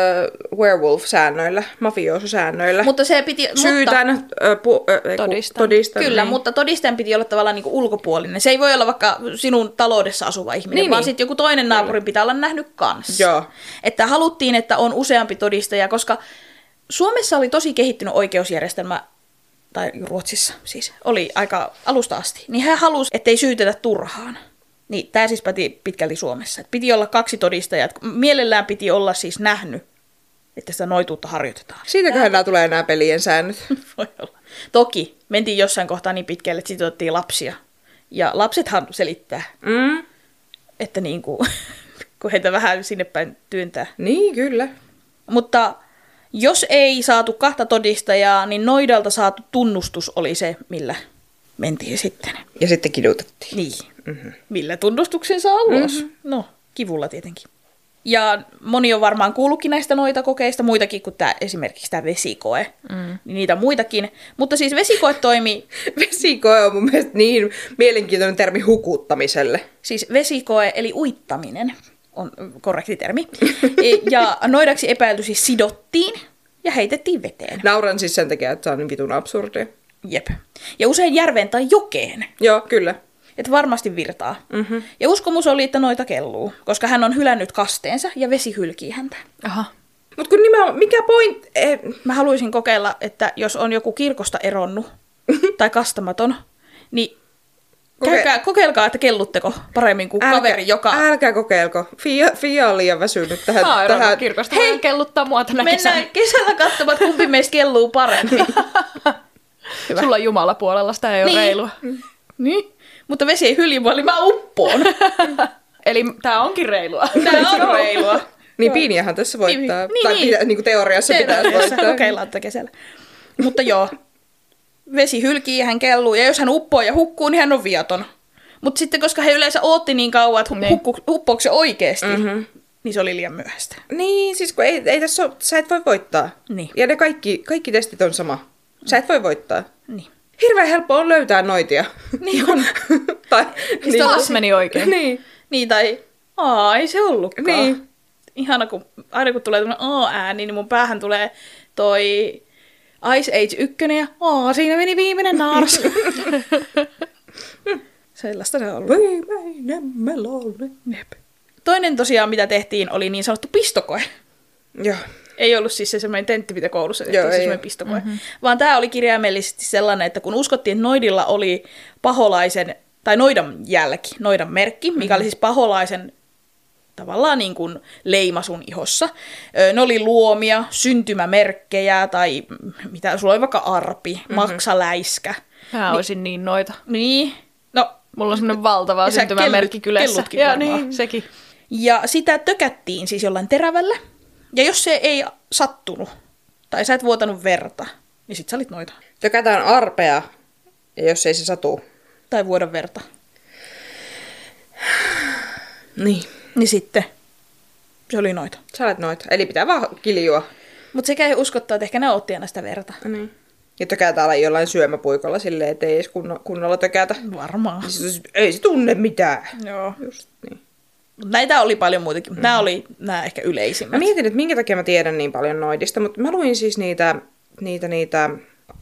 werewolf-säännöillä, mafioososäännöillä. Mutta se piti... Syytän, mutta, äh, pu, äh, Todistan. todistan. kyllä, niin. mutta todistajan piti olla tavallaan niin kuin ulkopuolinen. Se ei voi olla vaikka sinun taloudessa asuva ihminen, Niin, vaan niin. sitten joku toinen naapuri pitää olla nähnyt kanssa. Joo. Että haluttiin, että on useampi todistaja, koska Suomessa oli tosi kehittynyt oikeusjärjestelmä, tai Ruotsissa siis, oli aika alusta asti. Niin hän halusi, ettei syytetä turhaan. Niin tämä siis päti pitkälti Suomessa. Et piti olla kaksi todistajaa. Mielellään piti olla siis nähnyt, että sitä noituutta harjoitetaan. Siitäköhän nämä tulee nämä pelien säännöt. Voi olla. Toki mentiin jossain kohtaa niin pitkälle, että siitä otettiin lapsia. Ja lapsethan selittää, Mm. että niin kuin, kun heitä vähän sinne päin työntää. Niin, kyllä. Mutta jos ei saatu kahta todistajaa, niin noidalta saatu tunnustus oli se, millä mentiin sitten. Ja sitten kidutettiin. Niin. Mm-hmm. Millä tunnustuksen saa ulos? Mm-hmm. No, kivulla tietenkin. Ja moni on varmaan kuullutkin näistä noita kokeista, muitakin kuin tämä, esimerkiksi tämä vesikoe. Mm. Niin niitä muitakin. Mutta siis vesikoe toimi... Vesikoe on mun mielestä niin mielenkiintoinen termi hukuttamiselle. Siis vesikoe, eli uittaminen, on korrekti termi. Ja noidaksi epäilty siis sidottiin ja heitettiin veteen. Nauran siis sen takia, että se on niin vitun absurdia. Jep. Ja usein järveen tai jokeen. Joo, kyllä. Että varmasti virtaa. Mm-hmm. Ja uskomus oli, että noita kelluu, koska hän on hylännyt kasteensa ja vesi hylkii häntä. Aha. Mut kun nimenomaan, mikä point... Eh, Mä haluaisin kokeilla, että jos on joku kirkosta eronnut tai kastamaton, niin Koke- käykää, kokeilkaa, että kellutteko paremmin kuin älkä, kaveri, joka... Älkää kokeilko. Fia, Fia on liian väsynyt tähän. Mä oon tähän. kirkosta. Hei, kelluttaa mua tänä kesänä. Mennään kesällä katsomaan, kumpi meistä kelluu paremmin. Hyvä. Sulla on Jumalapuolella, sitä ei ole Niin. reilua. Niin, mutta vesi ei hylji mua, eli mä uppoon. Eli tää onkin reilua. Tää on reilua. Niin Piiniähän tässä voittaa. Niin, tai niin. Pitä, niin kuin teoriassa pitäisi Teoriassa voittaa. kokeillaan tätä kesällä. Mutta joo, vesi hylkii ja hän kelluu, ja jos hän uppoo ja hukkuu, niin hän on viaton. Mutta sitten, koska he yleensä ootti niin kauan, että Niin. hukku, uppoako se oikeasti, Mhm. mm-hmm. niin se oli liian myöhäistä. Niin, siis kun ei, ei tässä ole, sä et voi voittaa. Niin. Ja ne kaikki, kaikki testit on sama. Sä et voi voittaa. Niin. Hirveän helppo on löytää noitia. Niin on. tai, Niin taas meni oikein. niin. Niin, tai aa, ei se ollutkaan. Niin. Ihana, kun aina kun tulee tämmöinen A-ääni, niin mun päähän tulee toi Ice Age ykkönen ja aa, siinä meni viimeinen naaras. Sellaista se on ollut. Viimeinen meloni. Jep. Toinen tosiaan, mitä tehtiin, oli niin sanottu pistokoe. Joo. Ei ollut siis se semmoinen tentti, mitä koulussa tehtiin, Joo, se ei semmoinen ole. pistokoe. Mm-hmm. Vaan tämä oli kirjaimellisesti sellainen, että kun uskottiin, että noidilla oli paholaisen, tai noidan jälki, noidan merkki, mikä mm-hmm. oli siis paholaisen tavallaan niin kuin leima sun ihossa. Ö, ne oli luomia, syntymämerkkejä, tai mitä, sulla oli vaikka arpi, mm-hmm. maksaläiskä. Mä Ni- olisin niin noita. Niin, no, Mulla on semmonen valtava Ja sä syntymämerkki kellut- kylässä. kellutkin Ja varmaan. niin, sekin. ja sitä tökättiin siis jollain terävällä. Ja jos se ei sattunut, tai sä et vuotanut verta, niin sit sä olit noita. Tökätään arpea, ja jos ei se satu. Tai vuoda verta. Niin. Niin sitten se oli noita. Sä olet noita. Eli pitää vaan kiljua. Mutta sekä ei uskottaa, että ehkä ne otti aina sitä verta. Niin. Ja tökätään olla jollain syömäpuikolla silleen, että ei edes kunno, kunnolla tökätä. Varmaan. Siis ei se tunne mitään. Joo. Just niin. Mut näitä oli paljon muitakin, mutta nämä oli nämä ehkä Mä yleisimmät. mietin, että minkä takia mä tiedän niin paljon noidista, mutta mä luin siis niitä, niitä, niitä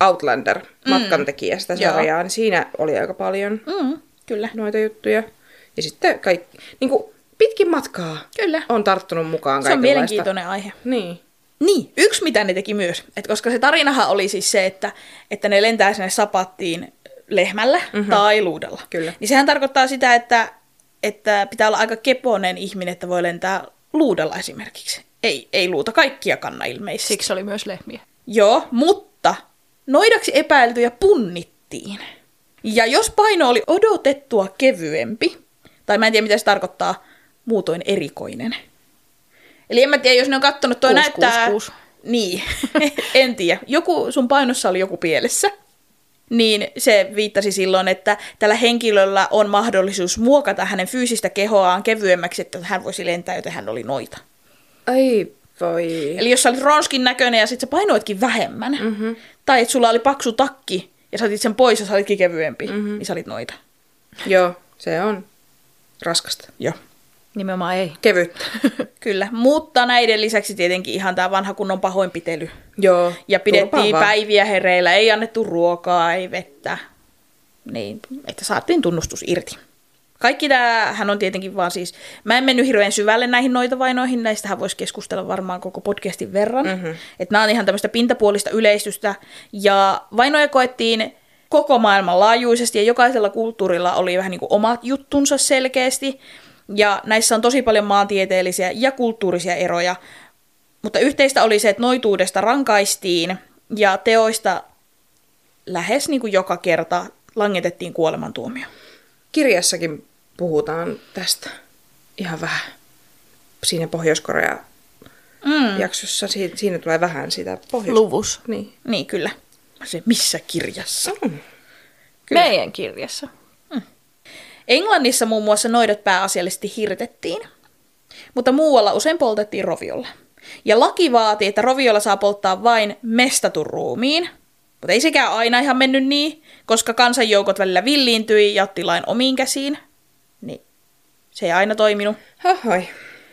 Outlander-matkantekijästä Joo. sarjaa, niin siinä oli aika paljon Mm, kyllä. noita juttuja. Ja sitten kaikki, niin kuin pitkin matkaa Kyllä. on tarttunut mukaan Se on kaikenlaista. mielenkiintoinen aihe. Niin. Niin, yksi mitä ne teki myös, että koska se tarinahan oli siis se, että, että ne lentää sinne sapattiin lehmällä mm-hmm. tai luudalla. Kyllä. Niin sehän tarkoittaa sitä, että, että pitää olla aika kepoinen ihminen, että voi lentää luudalla esimerkiksi. Ei, ei luuta kaikkia kanna ilmeisesti. Siksi oli myös lehmiä. Joo, mutta noidaksi epäiltyjä punnittiin. Ja jos paino oli odotettua kevyempi, tai mä en tiedä mitä se tarkoittaa, muutoin erikoinen. Eli en mä tiedä, jos ne on kattonut, toi kuusi, näyttää... kuusi, kuusi. Niin, en tiedä. Joku, sun painossa oli joku pielessä. Niin se viittasi silloin, että tällä henkilöllä on mahdollisuus muokata hänen fyysistä kehoaan kevyemmäksi, että hän voisi lentää, joten hän oli noita. Ai voi. Eli jos sä olit ronskin näköinen ja sit sä painoitkin vähemmän, mm-hmm. tai että sulla oli paksu takki ja sä otit sen pois ja sä olitkin kevyempi, mm-hmm. niin sä olit noita. Joo, se on raskasta. Joo. Nimenomaan ei. Kevyttä. Kyllä, mutta näiden lisäksi tietenkin ihan tämä vanha kunnon pahoinpitely. Joo. Ja pidettiin turpaavaa. päiviä hereillä, ei annettu ruokaa, ei vettä. Niin, että saatiin tunnustus irti. Kaikki tämähän on tietenkin vaan siis, mä en mennyt hirveän syvälle näihin noitavainoihin, näistähän voisi keskustella varmaan koko podcastin verran. Mm-hmm. Että nämä on ihan tämmöistä pintapuolista yleistystä. Ja vainoja koettiin koko maailman laajuisesti ja jokaisella kulttuurilla oli vähän niin kuin omat juttunsa selkeästi. Ja näissä on tosi paljon maantieteellisiä ja kulttuurisia eroja, mutta yhteistä oli se, että noituudesta rankaistiin ja teoista lähes niin kuin joka kerta langetettiin kuolemantuomio. Kirjassakin puhutaan tästä ihan vähän. Siinä Pohjois-Korea mm. jaksossa, siinä, siinä tulee vähän sitä Pohjois... Luvus. Niin. Niin, kyllä. Se missä kirjassa? Mm. Kyllä. Meidän kirjassa. Englannissa muun muassa noidat pääasiallisesti hirtettiin, mutta muualla usein poltettiin roviolla. Ja laki vaati, että roviolla saa polttaa vain mestatun ruumiin, mutta ei sekään aina ihan mennyt niin, koska kansanjoukot välillä villiintyi ja otti lain omiin käsiin. Niin se ei aina toiminut. Hohoi.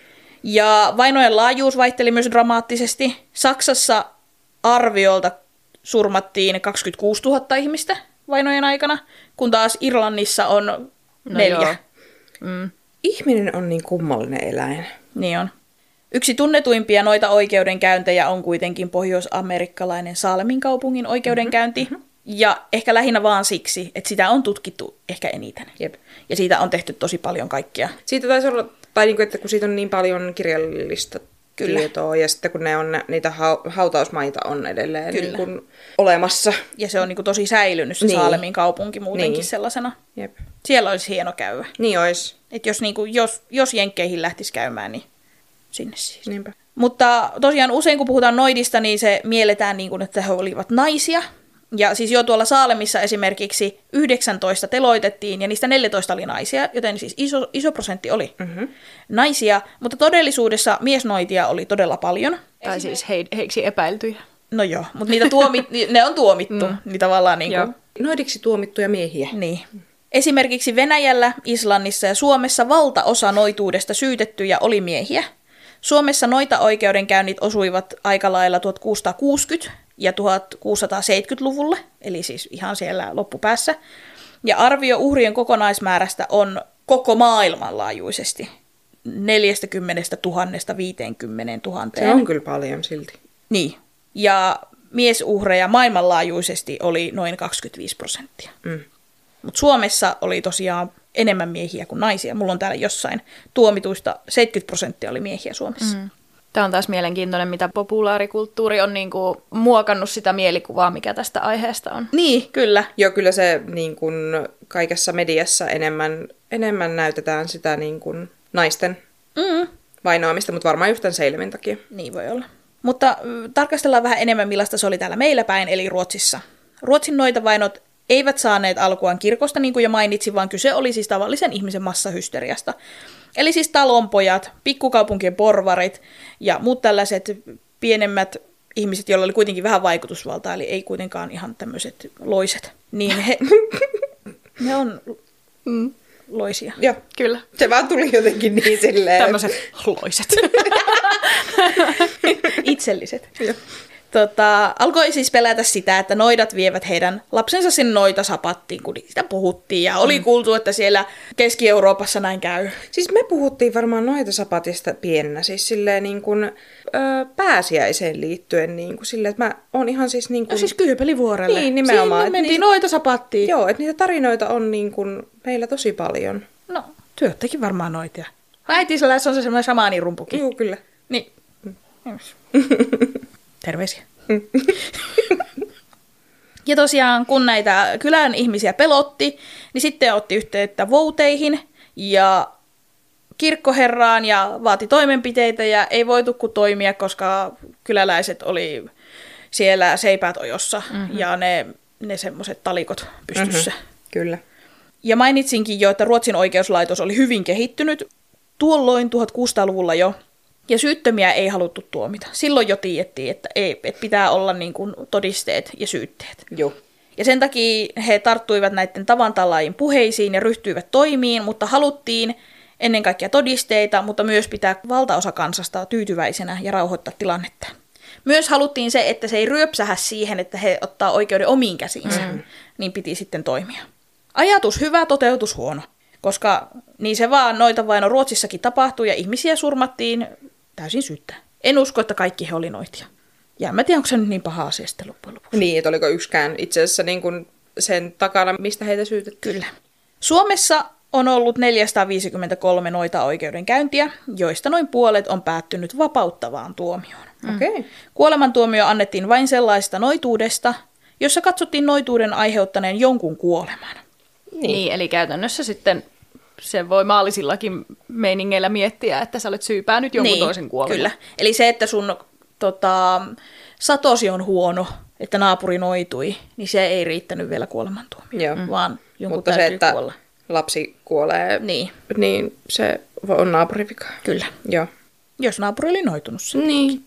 Ja vainojen laajuus vaihteli myös dramaattisesti. Saksassa arviolta surmattiin kaksikymmentäkuusituhatta ihmistä vainojen aikana, kun taas Irlannissa on neljä. Mm. Ihminen on niin kummallinen eläin. Niin on. Yksi tunnetuimpia noita oikeudenkäyntejä on kuitenkin pohjois-amerikkalainen Salemin kaupungin oikeudenkäynti. Mm-hmm. Ja ehkä lähinnä vaan siksi, että sitä on tutkittu ehkä eniten. Jep. Ja siitä on tehty tosi paljon kaikkea. Siitä taisi olla, tai niin kuin, että kun siitä on niin paljon kirjallista Kyllä. tietoa, ja sitten kun ne on, niitä hautausmaita on edelleen Kyllä. niin kuin olemassa. Ja se on niin kuin tosi säilynyt se Niin. Salemin kaupunki muutenkin Niin. sellaisena. Jep. Siellä olisi hieno käydä. Niin ois. Että jos, niin kuin, jos, jos jenkkeihin lähtisi käymään, niin sinne siis. Niinpä. Mutta tosiaan usein kun puhutaan noidista, niin se mielletään niin kuin, että he olivat naisia. Ja siis jo tuolla Saalemissa esimerkiksi yhdeksäntoista teloitettiin ja niistä neljätoista oli naisia, joten siis iso, iso prosentti oli mm-hmm. naisia. Mutta todellisuudessa miesnoitia oli todella paljon. Tai siis he, heiksi epäiltyjä. No joo, mutta niitä tuomi, ne on tuomittu. Mm. Niin tavallaan niin kuin, Noidiksi tuomittuja miehiä. niin. Esimerkiksi Venäjällä, Islannissa ja Suomessa valtaosa noituudesta syytettyjä oli miehiä. Suomessa noita oikeudenkäynnit osuivat aika lailla tuhatkuusisataakuusikymmentä- ja tuhatkuusisataaseitsemänkymmentäluvulle, eli siis ihan siellä loppupäässä. Ja arvio uhrien kokonaismäärästä on koko maailmanlaajuisesti neljäkymmentätuhatta viisikymmentätuhatta. Se on kyllä paljon silti. Niin. Ja miesuhreja maailmanlaajuisesti oli noin kaksikymmentäviisi prosenttia. Mm. Mutta Suomessa oli tosiaan enemmän miehiä kuin naisia. Mulla on täällä jossain tuomituista seitsemänkymmentä prosenttia oli miehiä Suomessa. Mm. Tämä on taas mielenkiintoinen, mitä populaarikulttuuri on niinku muokannut sitä mielikuvaa, mikä tästä aiheesta on. Niin, kyllä. Joo, kyllä se niin kuin kaikessa mediassa enemmän, enemmän näytetään sitä niin kuin naisten Mm. vainoamista, mutta varmaan just tämän Salemin takia. Niin voi olla. Mutta mm, tarkastellaan vähän enemmän, millaista se oli täällä meillä päin, eli Ruotsissa. Ruotsin noitavainot eivät saaneet alkuaan kirkosta, niin kuin jo mainitsin, vaan kyse oli siis tavallisen ihmisen massahysteriasta. Eli siis talonpojat, pikkukaupunkien porvarit ja muut tällaiset pienemmät ihmiset, joilla oli kuitenkin vähän vaikutusvaltaa, eli ei kuitenkaan ihan tämmöiset loiset. Niin he, ne on Mm. loisia. Joo, Kyllä. se vaan tuli jotenkin niin silleen. Tämmöiset loiset. Itselliset. Tota, alkoi siis pelätä sitä, että noidat vievät heidän lapsensa sinne noitasapattiin, kun sitä puhuttiin. Ja oli mm. kuultu, että siellä Keski-Euroopassa näin käy. Siis me puhuttiin varmaan noitasapatista pienenä, siis silleen niin kuin, ö, pääsiäiseen liittyen, niin kuin silleen, että mä oon ihan siis niin kuin... No siis Kyypelivuorelle. Niin, nimenomaan. Siinä mentiin noitasapattiin. Joo, että niitä tarinoita on niin kuin meillä tosi paljon. No, työttekin varmaan noitia. Äitiselässä on se semmoinen shamaanirumpukin. Joo, kyllä. Niin. Terveisiä. Ja tosiaan, kun näitä kylän ihmisiä pelotti, niin sitten otti yhteyttä vouteihin ja kirkkoherraan ja vaati toimenpiteitä ja ei voitu kuin toimia, koska kyläläiset oli siellä seipäät ojossa mm-hmm. ja ne, ne semmoiset talikot pystyssä. Mm-hmm. Kyllä. Ja mainitsinkin jo, että Ruotsin oikeuslaitos oli hyvin kehittynyt tuolloin tuhatkuusisataaluvulla jo. Ja syyttömiä ei haluttu tuomita. Silloin jo tiedettiin, että, ei, että pitää olla niin kuin todisteet ja syytteet. Joo. Ja sen takia he tarttuivat näiden tavantalaajien puheisiin ja ryhtyivät toimiin, mutta haluttiin ennen kaikkea todisteita, mutta myös pitää valtaosa kansasta tyytyväisenä ja rauhoittaa tilannetta. Myös haluttiin se, että se ei ryöpsähä siihen, että he ottaa oikeuden omiin käsiinsä, mm. niin piti sitten toimia. Ajatus hyvä, toteutus huono. Koska niin se vaan noita vaino Ruotsissakin tapahtui ja ihmisiä surmattiin täysin syyttä. En usko, että kaikki he oli noitia. Ja en mä tiedä, onko se nyt niin paha asia sitten loppujen lopuksi. Niin, että oliko yksikään itse asiassa niin kuin sen takana, mistä heitä syytettiin. Kyllä. Suomessa on ollut neljäsataaviisikymmentäkolme noita oikeudenkäyntiä, joista noin puolet on päättynyt vapauttavaan tuomioon. Mm. Okay. Kuolemantuomio annettiin vain sellaista noituudesta, jossa katsottiin noituuden aiheuttaneen jonkun kuoleman. Niin. niin, eli käytännössä sitten se voi maalisillakin meiningeillä miettiä, että sä olet syypäänyt jonkun niin, toisen kuolemaan. Kyllä. Eli se, että sun tota, satosi on huono, että naapuri noitui, niin se ei riittänyt vielä kuolemantuomioon, mm. vaan jonkun Mutta täytyy se, että kuolla. Lapsi kuolee, niin. niin se on naapurivika. Kyllä. Joo. Jos naapuri oli noitunut sen. Niin.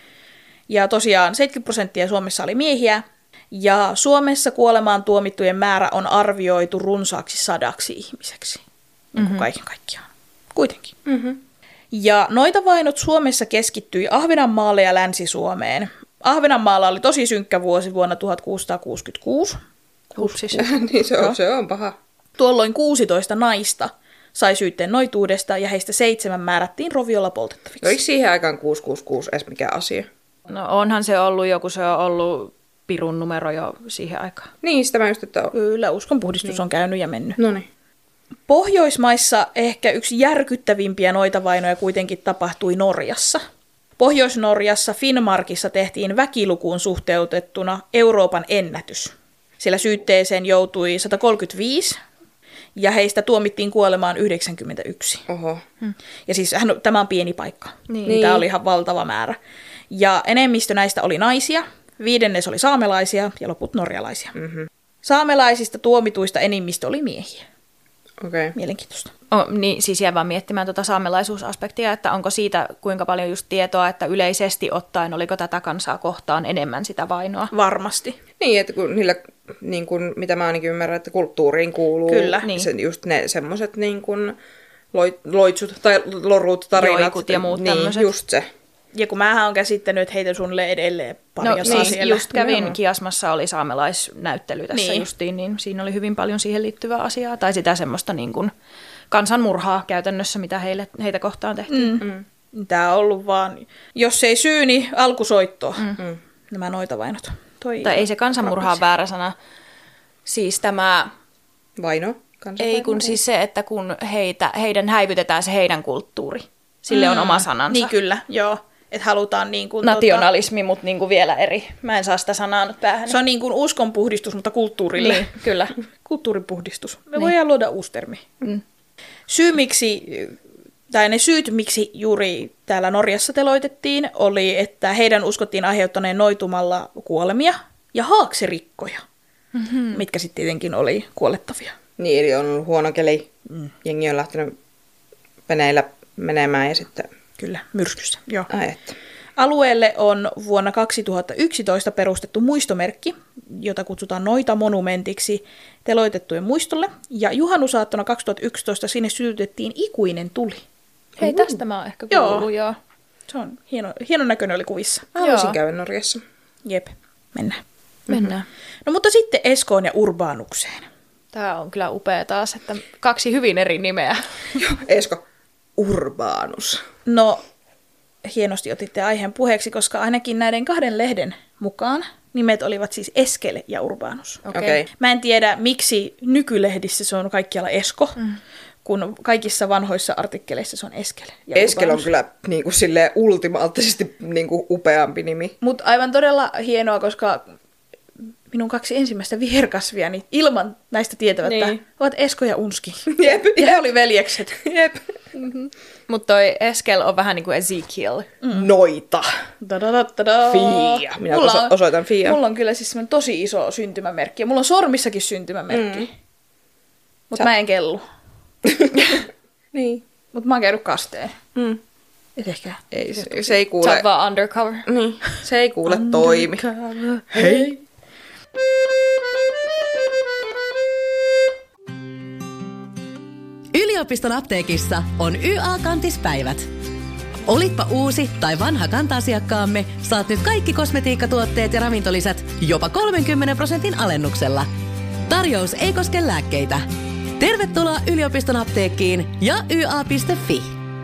Ja tosiaan seitsemänkymmentä prosenttia Suomessa oli miehiä, ja Suomessa kuolemaan tuomittujen määrä on arvioitu runsaaksi sadaksi ihmiseksi. Niin kuin mm-hmm. kaiken kaikkiaan. Kuitenkin. Mm-hmm. Ja noita vainot Suomessa keskittyi Ahvenanmaalle ja Länsi-Suomeen. Ahvenanmaalla oli tosi synkkä vuosi vuonna tuhatkuusisataakuusikymmentäkuusi. Hupsis. niin se on, se on paha. Tuolloin kuusitoista naista sai syytteen noituudesta ja heistä seitsemän määrättiin roviolla poltettaviksi. Oliko siihen aikaan kuusi kuusi kuusi edes mikä asia? No onhan se ollut joku, se on ollut pirun numero jo siihen aikaan. Niin, sitä mä just, että on. Kyllä, uskonpuhdistus niin. on käynyt ja mennyt. Noniin. Pohjoismaissa ehkä yksi järkyttävimpiä noitavainoja kuitenkin tapahtui Norjassa. Pohjois-Norjassa Finnmarkissa tehtiin väkilukuun suhteutettuna Euroopan ennätys. Siellä syytteeseen joutui sata kolmekymmentäviisi ja heistä tuomittiin kuolemaan yhdeksänkymmentäyksi. Oho. Ja siis hän, tämä on pieni paikka. Niin. Tämä oli ihan valtava määrä. Ja enemmistö näistä oli naisia, viidennes oli saamelaisia ja loput norjalaisia. Mm-hmm. Saamelaisista tuomituista enimmistö oli miehiä. Okei. Okay. Mielenkiintoista. O, niin, siis jää vaan miettimään tuota saamelaisuusaspektia, että onko siitä kuinka paljon just tietoa, että yleisesti ottaen oliko tätä kansaa kohtaan enemmän sitä vainoa? Varmasti. Niin, että kun niillä, niin kun, mitä mä ainakin ymmärrän, että kulttuuriin kuuluu Kyllä, niin. se, just ne semmoiset niin kun loitsut tai lorut, tarinat. Joikut ja muut niin, tämmöiset. Just se. Ja kun mähän olen käsittänyt, että heitä suunnilleen edelleen pari No niin, siis just kävin Joo. Kiasmassa, oli saamelaisnäyttely tässä Niin. justiin, niin siinä oli hyvin paljon siihen liittyvää asiaa. Tai sitä semmoista niin kuin kansanmurhaa käytännössä, mitä heille, heitä kohtaan tehtiin. Mm. Mm. Tämä on ollut vaan, jos ei syy, niin alkusoittoa. Mm. Nämä noita vainot. Toi Tai ei se kansanmurha ole väärä sana. Siis tämä, Vaino? ei kun siis se, että kun heitä, heidän häivytetään se heidän kulttuuri. Sille mm. on oma sanansa. Niin kyllä, joo. Että halutaan niin kuin... Nationalismi, tota... mutta niin kuin vielä eri. Mä en saa sitä sanaa nyt päähän. Se on niin kuin uskonpuhdistus, mutta kulttuurille. Niin, kyllä. Kulttuuripuhdistus. Me niin. voidaan luoda uusi termi. Mm. Syy miksi, tai ne syyt miksi juuri täällä Norjassa teloitettiin, oli, että heidän uskottiin aiheuttaneen noitumalla kuolemia ja haaksirikkoja, mm-hmm. mitkä sitten tietenkin oli kuolettavia. Niin, eli on ollut huono keli. Mm. Jengi on lähtenyt veneillä menemään ja sitten... Kyllä, myrskyssä. Joo. Ai että. Alueelle on vuonna kaksituhattayksitoista perustettu muistomerkki, jota kutsutaan Noita-monumentiksi teloitettujen muistolle. Ja juhannusaattona kaksituhattayksitoista sinne sytytettiin ikuinen tuli. Hei, tästä mä oon ehkä kuullut, joo. Se on hieno, hienon näköinen oli kuvissa. Mä haluaisin käydä Norjassa. Jep, mennään. Mennään. No mutta sitten Eskoon ja Urbaanukseen. Tämä on kyllä upea taas, että kaksi hyvin eri nimeä. Joo, Esko. Urbaanus. No, hienosti otitte aiheen puheeksi, koska ainakin näiden kahden lehden mukaan nimet olivat siis Eskel ja Urbaanus. Okei. Okei. Okay. Mä en tiedä, miksi nykylehdissä se on kaikkialla Esko, mm. kun kaikissa vanhoissa artikkeleissa se on Eskel ja Eskel on Urbaanus. kyllä niin kuin, silleen, ultimaattisesti niin kuin, upeampi nimi. Mutta aivan todella hienoa, koska minun kaksi ensimmäistä viherkasviani ilman näistä tietävättä Niin. ovat Esko ja Unski. Jep, Ja he oli veljekset. Jep. Mutta toi Eskel on vähän niin kuin Ezekiel. Mm. Noita. Da-da-da-da-da. Fia. Minä Mulla oso- on- osoitan Fiaa. Mulla on kyllä siis semmoinen tosi iso syntymämerkki. Ja mulla on sormissakin syntymämerkki. Mm. Mutta Sä- mä en kellu. Niin. Mutta mä oon käynyt kasteen. Mm. Et ehkä. Ei, se, se ei Sä kuule, oot vaan undercover. niin, se ei kuule toimi. Hei. Yliopiston apteekissa on Y A-kantispäivät. Olitpa uusi tai vanha kanta-asiakkaamme, saat nyt kaikki kosmetiikkatuotteet ja ravintolisät jopa kolmenkymmenen prosentin alennuksella. Tarjous ei koske lääkkeitä. Tervetuloa yliopiston apteekkiin ja y a piste f i.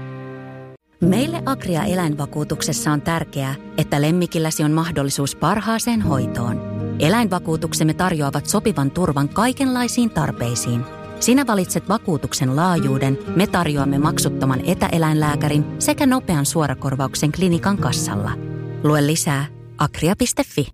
Meille Agria eläinvakuutuksessa on tärkeää, että lemmikilläsi on mahdollisuus parhaaseen hoitoon. Eläinvakuutuksemme tarjoavat sopivan turvan kaikenlaisiin tarpeisiin. Sinä valitset vakuutuksen laajuuden, me tarjoamme maksuttoman etäeläinlääkärin sekä nopean suorakorvauksen klinikan kassalla. Lue lisää agria piste f i.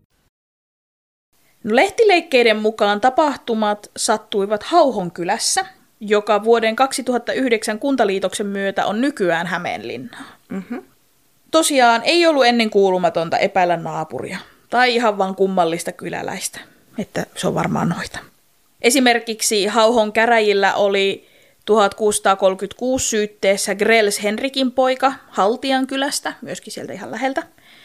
No, lehtileikkeiden mukaan tapahtumat sattuivat Hauhon kylässä, joka vuoden kaksituhattayhdeksän kuntaliitoksen myötä on nykyään Hämeenlinnaa. Mm-hmm. Tosiaan ei ollut ennen kuulumatonta epäillä naapuria tai ihan vaan kummallista kyläläistä, että se on varmaan noita. Esimerkiksi Hauhon käräjillä oli tuhatkuusisataakolmekymmentäkuusi syytteessä Grels Henrikin poika Haltian kylästä, myöskin sieltä ihan läheltä.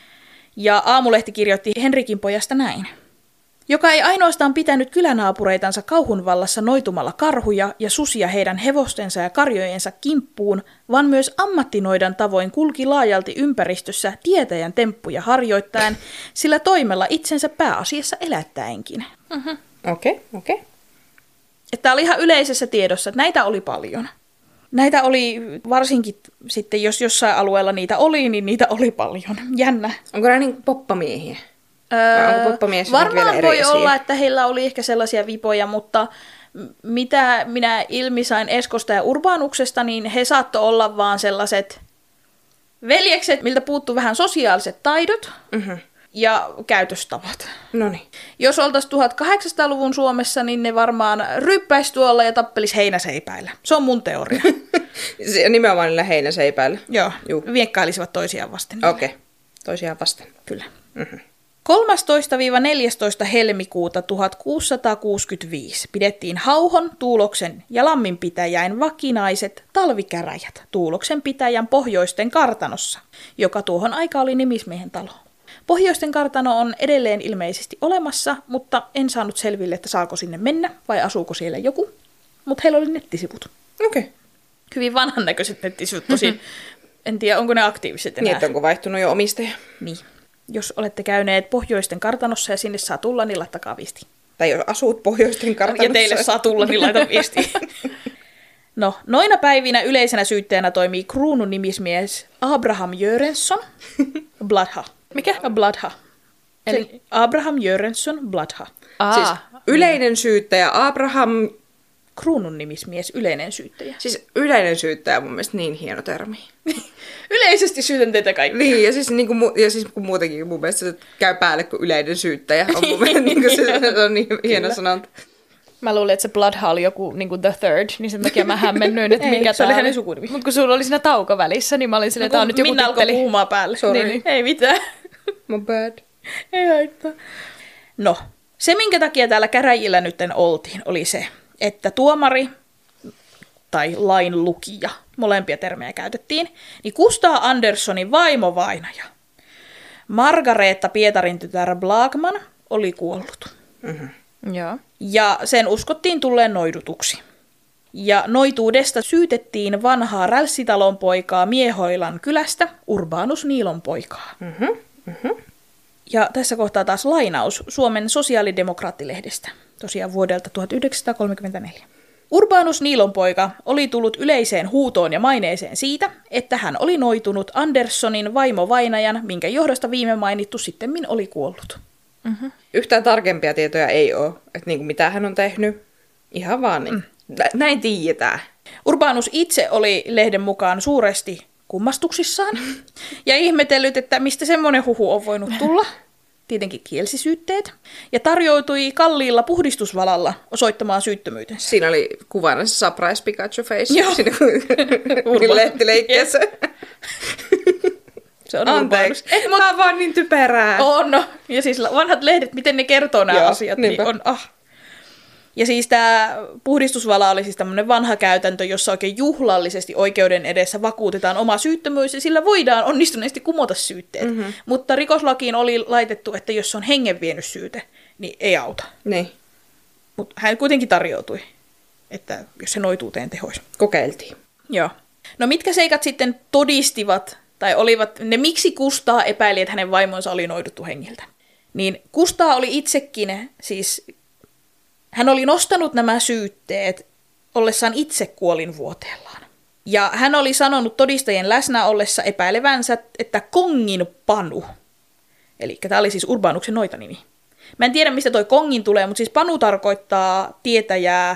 Ja Aamulehti kirjoitti Henrikin pojasta näin. Joka ei ainoastaan pitänyt kylänaapureitansa kauhun vallassa noitumalla karhuja ja susia heidän hevostensa ja karjojensa kimppuun, vaan myös ammattinoidan tavoin kulki laajalti ympäristössä tietäjän temppuja harjoittaen, sillä toimella itsensä pääasiassa elättäenkin. Okei, okay, okei. Okay. Että oli ihan yleisessä tiedossa, että näitä oli paljon. Näitä oli varsinkin sitten, jos jossain alueella niitä oli, niin niitä oli paljon. Jännä. Onko nämä niin poppamiehiä? Öö, Vai onko poppamies jotenkin varmaan vielä eri voi asia? olla, että heillä oli ehkä sellaisia vipoja, mutta m- mitä minä ilmi sain Eskosta ja Urbaanuksesta, niin he saattoi olla vaan sellaiset veljekset, miltä puuttuu vähän sosiaaliset taidot Mm-hmm. ja käytöstavat. Noniin. Jos oltaisiin tuhatkahdeksansataaluvun Suomessa, niin ne varmaan ryppäisi tuolla ja tappelis heinäseipäillä. Se on mun teoria. Se- Nimenomaan niillä heinäseipäillä. Joo, Juu. viekkailisivat toisiaan vasten. Okei, okay. Toisiaan vasten. Kyllä. Mm-hmm. kolmastoista neljästoista helmikuuta tuhatkuusisataakuusikymmentäviisi pidettiin Hauhon, Tuuloksen ja Lamminpitäjäin vakinaiset talvikäräjät Tuuloksen pitäjän Pohjoisten kartanossa, joka tuohon aikaan oli nimismiehen talo. Pohjoisten kartano on edelleen ilmeisesti olemassa, mutta en saanut selville, että saako sinne mennä vai asuuko siellä joku. Mutta heillä oli nettisivut. Okei. Okay. Hyvin vanhan näköiset nettisivut, tosin en tiedä, onko ne aktiiviset enää. Niin, että onko vaihtunut jo omistaja? Niin. Jos olette käyneet Pohjoisten kartanossa ja sinne saa tulla, niin laittakaa viesti. Tai jos asut pohjoisten kartanossa. Ja teille saa tulla, niin laita viesti. No, noina päivinä yleisenä syyttäjänä toimii kruunun nimismies Abraham Jörensson Bladha. Mikä? Bladha. Eli Abraham Jörensson Bladha. Aa, Siis yleinen syyttäjä Abraham, Kruunun nimismies, yleinen syyttäjä. siis yleinen syyttäjä on mun mielestä niin hieno termi. Yleisesti syytän teitä kaikkia. Niin, ja siis, niin kuin, ja siis kun muutenkin mun mielestä se käy päälle kuin yleinen syyttäjä. On mun mielestä niin kuin, se, se on niin hieno sanonta. mä luulin, että se Bloodha oli joku niin kuin The Third, niin sen takia mä hämmennyin, että Ei, mikä se oli tää hänen sukunimi. Mutta kun sulla oli siinä tauko välissä, niin mä olin silleen, että tää on nyt joku Minna alkoi titteli. puhumaan päälle. Sorry. Niin, ei mitään. My bad. Ei haittaa. No, se minkä takia täällä käräjillä nyt oltiin, oli se, että tuomari tai lain lukija, molempia termejä käytettiin, niin Kustaa Anderssonin vaimovainaja, Margareetta Pietarin tytär Blagman, oli kuollut. Mm-hmm. Joo. Ja sen uskottiin tulleen noidutuksi. Ja noituudesta syytettiin vanhaa Rälssitalon poikaa Miehoilan kylästä, Urbanus Niilon poikaa. Mm-hmm. Mm-hmm. Ja tässä kohtaa taas lainaus Suomen sosiaalidemokraattilehdestä, tosiaan vuodelta tuhatyhdeksänsataakolmekymmentäneljä. Urbanus Niilonpoika oli tullut yleiseen huutoon ja maineeseen siitä, että hän oli noitunut Anderssonin vaimovainajan, minkä johdosta viime mainittu sittemmin oli kuollut. Mm-hmm. Yhtään tarkempia tietoja ei ole, että niinku mitä hän on tehnyt. Ihan vaan niin. Mm. Näin tiedetään. Urbanus itse oli lehden mukaan suuresti kummastuksissaan ja ihmetellyt, että mistä semmoinen huhu on voinut tulla. Tietenkin kielsi syytteet, ja tarjoutui kalliilla puhdistusvalalla osoittamaan syyttömyytensä. Siinä oli kuvana se surprise Pikachu face. Joo. Siinä lehtileikkeessä. Se on Anteeksi. Eh, Tämä on vaan niin typerää. On, no. Ja siis vanhat lehdet, miten ne kertoo nämä Joo, asiat, niinpä. Niin on ah. Ja siis tämä puhdistusvala oli siis tämmöinen vanha käytäntö, jossa oikein juhlallisesti oikeuden edessä vakuutetaan oma syyttömyys, ja sillä voidaan onnistuneesti kumota syytteet. Mm-hmm. Mutta rikoslakiin oli laitettu, että jos on hengen vienyt syyte, niin ei auta. Niin. Mutta hän kuitenkin tarjoutui, että jos se noituuteen tehoisi. Kokeiltiin. Joo. No mitkä seikat sitten todistivat, tai olivat ne, miksi Kustaa epäili, että hänen vaimonsa oli noiduttu hengiltä? Niin Kustaa oli itsekin siis... Hän oli nostanut nämä syytteet ollessaan itse kuolinvuoteellaan. Ja hän oli sanonut todistajien läsnä ollessa epäilevänsä, että Kongin Panu, eli tämä oli siis Urbanuksen noitanimi. Mä en tiedä, mistä toi Kongin tulee, mutta siis Panu tarkoittaa tietäjää,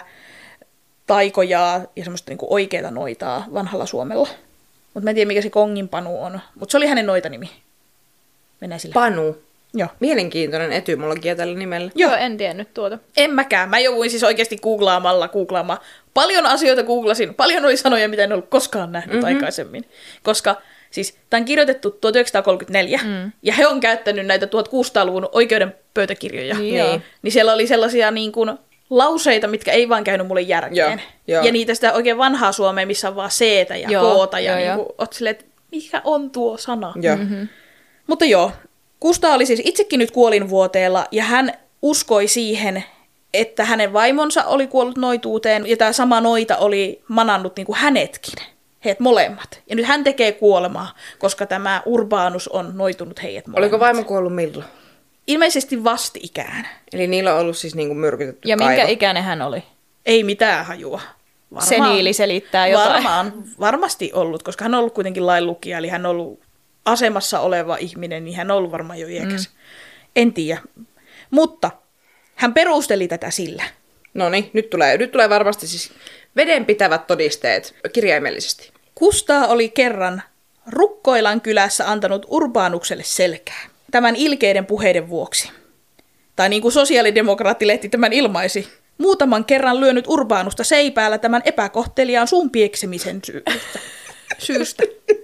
taikojaa ja semmoista niinku oikeaa noitaa vanhalla Suomella. Mutta mä en tiedä, mikä se Kongin Panu on, mutta se oli hänen noitanimi. Mennään sillä. Panu. Joo. Mielenkiintoinen etymologia tällä nimellä. Joo, en tiennyt tuota. En mäkään. Mä jouduin siis oikeasti googlaamalla googlaamaan. Paljon asioita googlasin. Paljon oli sanoja, mitä en ollut koskaan nähnyt mm-hmm. aikaisemmin. Koska siis tämä on kirjoitettu tuhatyhdeksänsataakolmekymmentäneljä, mm. ja he on käyttänyt näitä tuhatkuusisataaluvun oikeuden pöytäkirjoja. Niin. Niin siellä oli sellaisia niin kuin lauseita, mitkä ei vaan käynyt mulle järkeen. Joo, jo. Ja niitä sitä oikein vanhaa suomea, missä on vaan seetä ja joo, koota. Ja joo, niin kuin, oot silleen, että mikä on tuo sana? Mm-hmm. Mutta joo. Kustaa oli siis itsekin nyt kuolinvuoteella, ja hän uskoi siihen, että hänen vaimonsa oli kuollut noituuteen, ja tämä sama noita oli manannut niin kuin hänetkin, heidät molemmat. Ja nyt hän tekee kuolemaa, koska tämä Urbanus on noitunut heidät molemmat. Oliko vaimo kuollut milloin? Ilmeisesti vasti-ikään. Eli niillä on ollut siis niin kuin myrkytetty Ja kaivo. minkä ikäinen hän oli? Ei mitään hajua. Varmaan, Seniili selittää jotain. Varmaan, varmasti ollut, koska hän on ollut kuitenkin lainlukija, eli hän on ollut asemassa oleva ihminen, niin hän on ollut varmaan jo iäkäs. Mm. En tiedä. Mutta hän perusteli tätä sillä. No niin, nyt tulee, nyt tulee varmasti siis vedenpitävät todisteet kirjaimellisesti. Kustaa oli kerran Rukkoilan kylässä antanut Urbanukselle selkää tämän ilkeiden puheiden vuoksi. Tai niin kuin sosiaalidemokraattilehti tämän ilmaisi, muutaman kerran lyönyt Urbanusta seipäällä tämän epäkohteliaan suun pieksemisen syystä. syystä.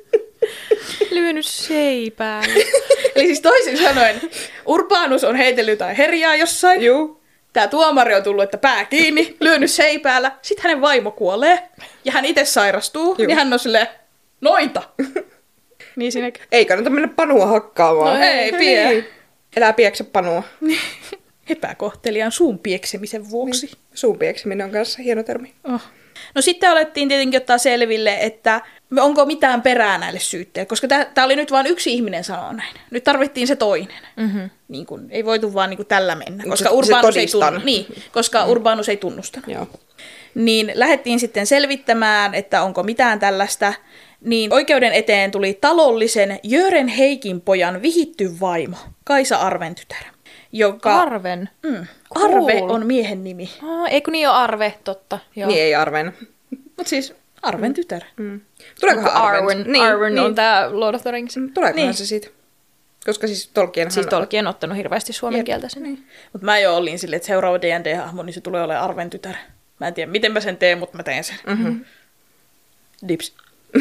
Lyönyt seipäällä. Eli siis toisin sanoen, Urbanus on heitellyt jotain herjaa jossain. Juu. Tämä tuomari on tullut, että pää kiinni, lyönyt seipäällä. Sitten hänen vaimo kuolee ja hän itse sairastuu. Juu. Niin hän on silleen, noita. Niin siinä... Ei kannata mennä Panua hakkaamaan. No ei, pie. Niin. Elää pieksä Panua. Epäkohteliaan suun pieksemisen vuoksi. Niin. Suun piekseminen on kanssa hieno termi. Oh. No sitten alettiin tietenkin ottaa selville, että onko mitään perää näille syytteille, koska tämä oli nyt vain yksi ihminen sanoa näin. Nyt tarvittiin se toinen. Mm-hmm. Niin kun, ei voitu vaan niin kun tällä mennä, koska, se, Urbanus, se ei tunnu, niin, koska mm. Urbanus ei tunnustanut. Joo. Niin lähdettiin sitten selvittämään, että onko mitään tällaista. Niin oikeuden eteen tuli talollisen Jören Heikin pojan vihitty vaimo, Kaisa Arven tytär. Joka, Arven? Mm, Arve cool. on miehen nimi. Ah, eikö niin ole Arve, totta. Joo. Niin ei Arven. Mutta siis Arven mm. tytär. Mm. Tuleekohan Arven? Arwen, niin, Arwen niin. on tämä Lord of the Rings. Tuleekohan niin. se siitä? Koska siis Tolkienhan... Siis Tolkien on ottanut hirveästi suomen Jep. kieltä sen. Niin. Mutta mä jo olin silleen, että seuraava D and D-hahmo, niin se tulee olemaan Arven tytär. Mä en tiedä, miten mä sen teen, mutta mä teen sen. Mm-hmm. Dips.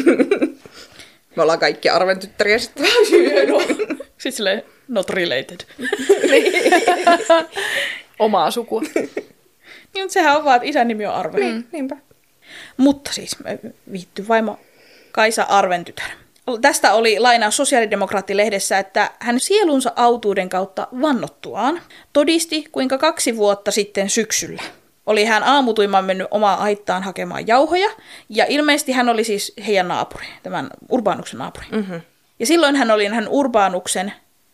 Me ollaan kaikki Arven tyttäriä sitten. Sitten silleen, not related. Omaa sukua. Niin, mutta sehän on vaan, että isän nimi on Arve. Niin, niinpä. Mutta siis viitty vaimo Kaisa Arven tytär. Tästä oli lainaus Sosiaalidemokraatti-lehdessä, että hän sielunsa autuuden kautta vannottuaan todisti, kuinka kaksi vuotta sitten syksyllä oli hän aamutuimaan mennyt omaan aittaan hakemaan jauhoja, ja ilmeisesti hän oli siis heidän naapuri, tämän Urbanuksen naapuri. Mm-hmm. Ja silloin hän oli hän Urbanuksen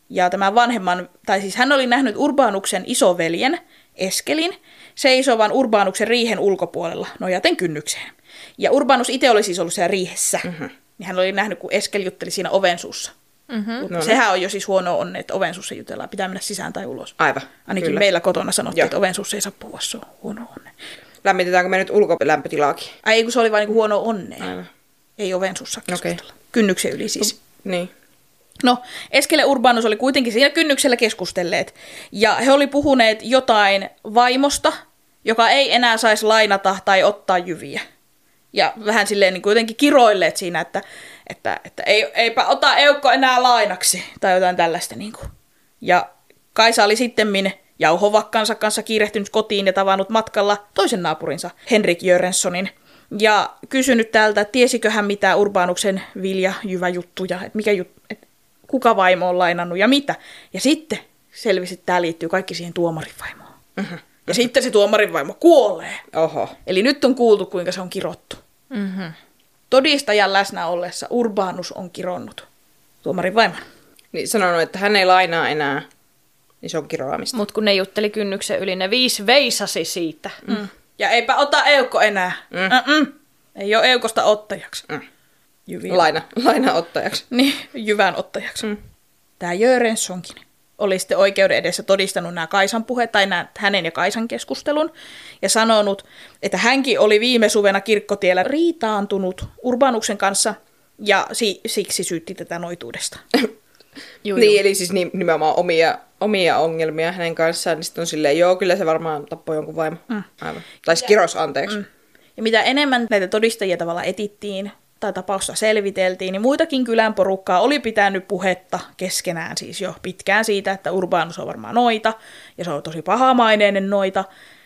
Ja tämän vanhemman, tai siis hän oli nähnyt Urbanuksen isoveljen, Eskelin, seisovan Urbanuksen riihen ulkopuolella, nojaten kynnykseen. Ja Urbanus itse oli siis ollut siellä riihessä. Mm-hmm. Niin hän oli nähnyt, kun Eskel jutteli siinä ovensuussa. Mm-hmm. No, sehän on jo siis huono onne, että ovensuussa jutellaan. Pitää mennä sisään tai ulos. Aivan. Ainakin kyllä. Meillä kotona sanottiin, Joo. että ovensussa ei saa puhua, se on huono onne. Lämmitetäänkö me nyt ulkolämpötilaakin? Ai ei, kun se oli vain niin huono onne. Aivan. Ei ovensussa keskustella. Okay. Kynnyksen yli siis. Niin. No, Eskel ja Urbanus oli kuitenkin siinä kynnyksellä keskustelleet. Ja he oli puhuneet jotain vaimosta, joka ei enää saisi lainata tai ottaa jyviä. Ja vähän silleen niin kuitenkin kiroilleet siinä, että, että, että ei, eipä ota Eukko enää lainaksi tai jotain tällaista. Niin kuin. Ja Kaisa oli sittemmin jauhovakkansa kanssa kiirehtynyt kotiin ja tavannut matkalla toisen naapurinsa, Henrik Jörenssonin. Ja kysynyt täältä, että tiesiköhän hän mitä Urbanuksen viljajyväjuttuja, että mikä jut, että kuka vaimo on lainannut ja mitä. Ja sitten selvisi, että tämä liittyy kaikki siihen tuomarin vaimoon. Mm-hmm. Ja sitten se tuomarin vaimo kuolee. Oho. Eli nyt on kuultu, kuinka se on kirottu. Mm-hmm. Todistajan läsnä ollessa Urbanus on kironnut tuomarin vaimon. Niin sanonut, että hän ei lainaa enää, niin se on kiroamista. Mutta kun ne jutteli kynnyksen yli, ne viisi veisasi siitä. Mm. Ja eipä ota Eukko enää. Mm. Ei ole Eukosta ottajaksi. Mm. Laina, laina ottajaksi. Niin, jyvän ottajaksi. Mm. Tämä Jörensonkin oli sitten oikeuden edessä todistanut nämä Kaisan puheet, tai nämä hänen ja Kaisan keskustelun, ja sanonut, että hänkin oli viime suvena kirkkotiellä riitaantunut Urbanuksen kanssa, ja si- siksi syytti tätä noituudesta. Juu, niin, juu. Eli siis nimenomaan omia, omia ongelmia hänen kanssaan, niin sitten on silleen, joo, kyllä se varmaan tappoi jonkun vaimo. Mm. Aivan. Tai kiros, anteeksi. Mm. Ja mitä enemmän näitä todistajia tavallaan etittiin, tai tapausta selviteltiin, niin muitakin kylän porukkaa oli pitänyt puhetta keskenään siis jo pitkään siitä, että Urbanus on varmaan noita, ja se on tosi pahamaineinen noita.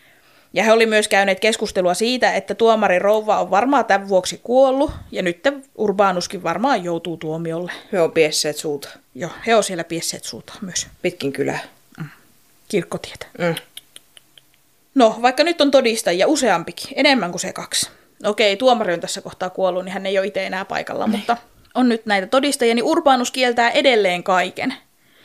Ja he oli myös käyneet keskustelua siitä, että tuomari rouva on varmaan tämän vuoksi kuollut, ja nyt Urbanuskin varmaan joutuu tuomiolle. He on piesseet suuta. Joo, he on siellä piesseet suuta myös. Pitkin kylää. Mm. Kirkkotietä. Mm. No, vaikka nyt on todistajia useampikin, enemmän kuin se kaksi. Okei, tuomari on tässä kohtaa kuollut, niin hän ei ole itse enää paikalla, ne. Mutta on nyt näitä todistajia, niin Urbanus kieltää edelleen kaiken.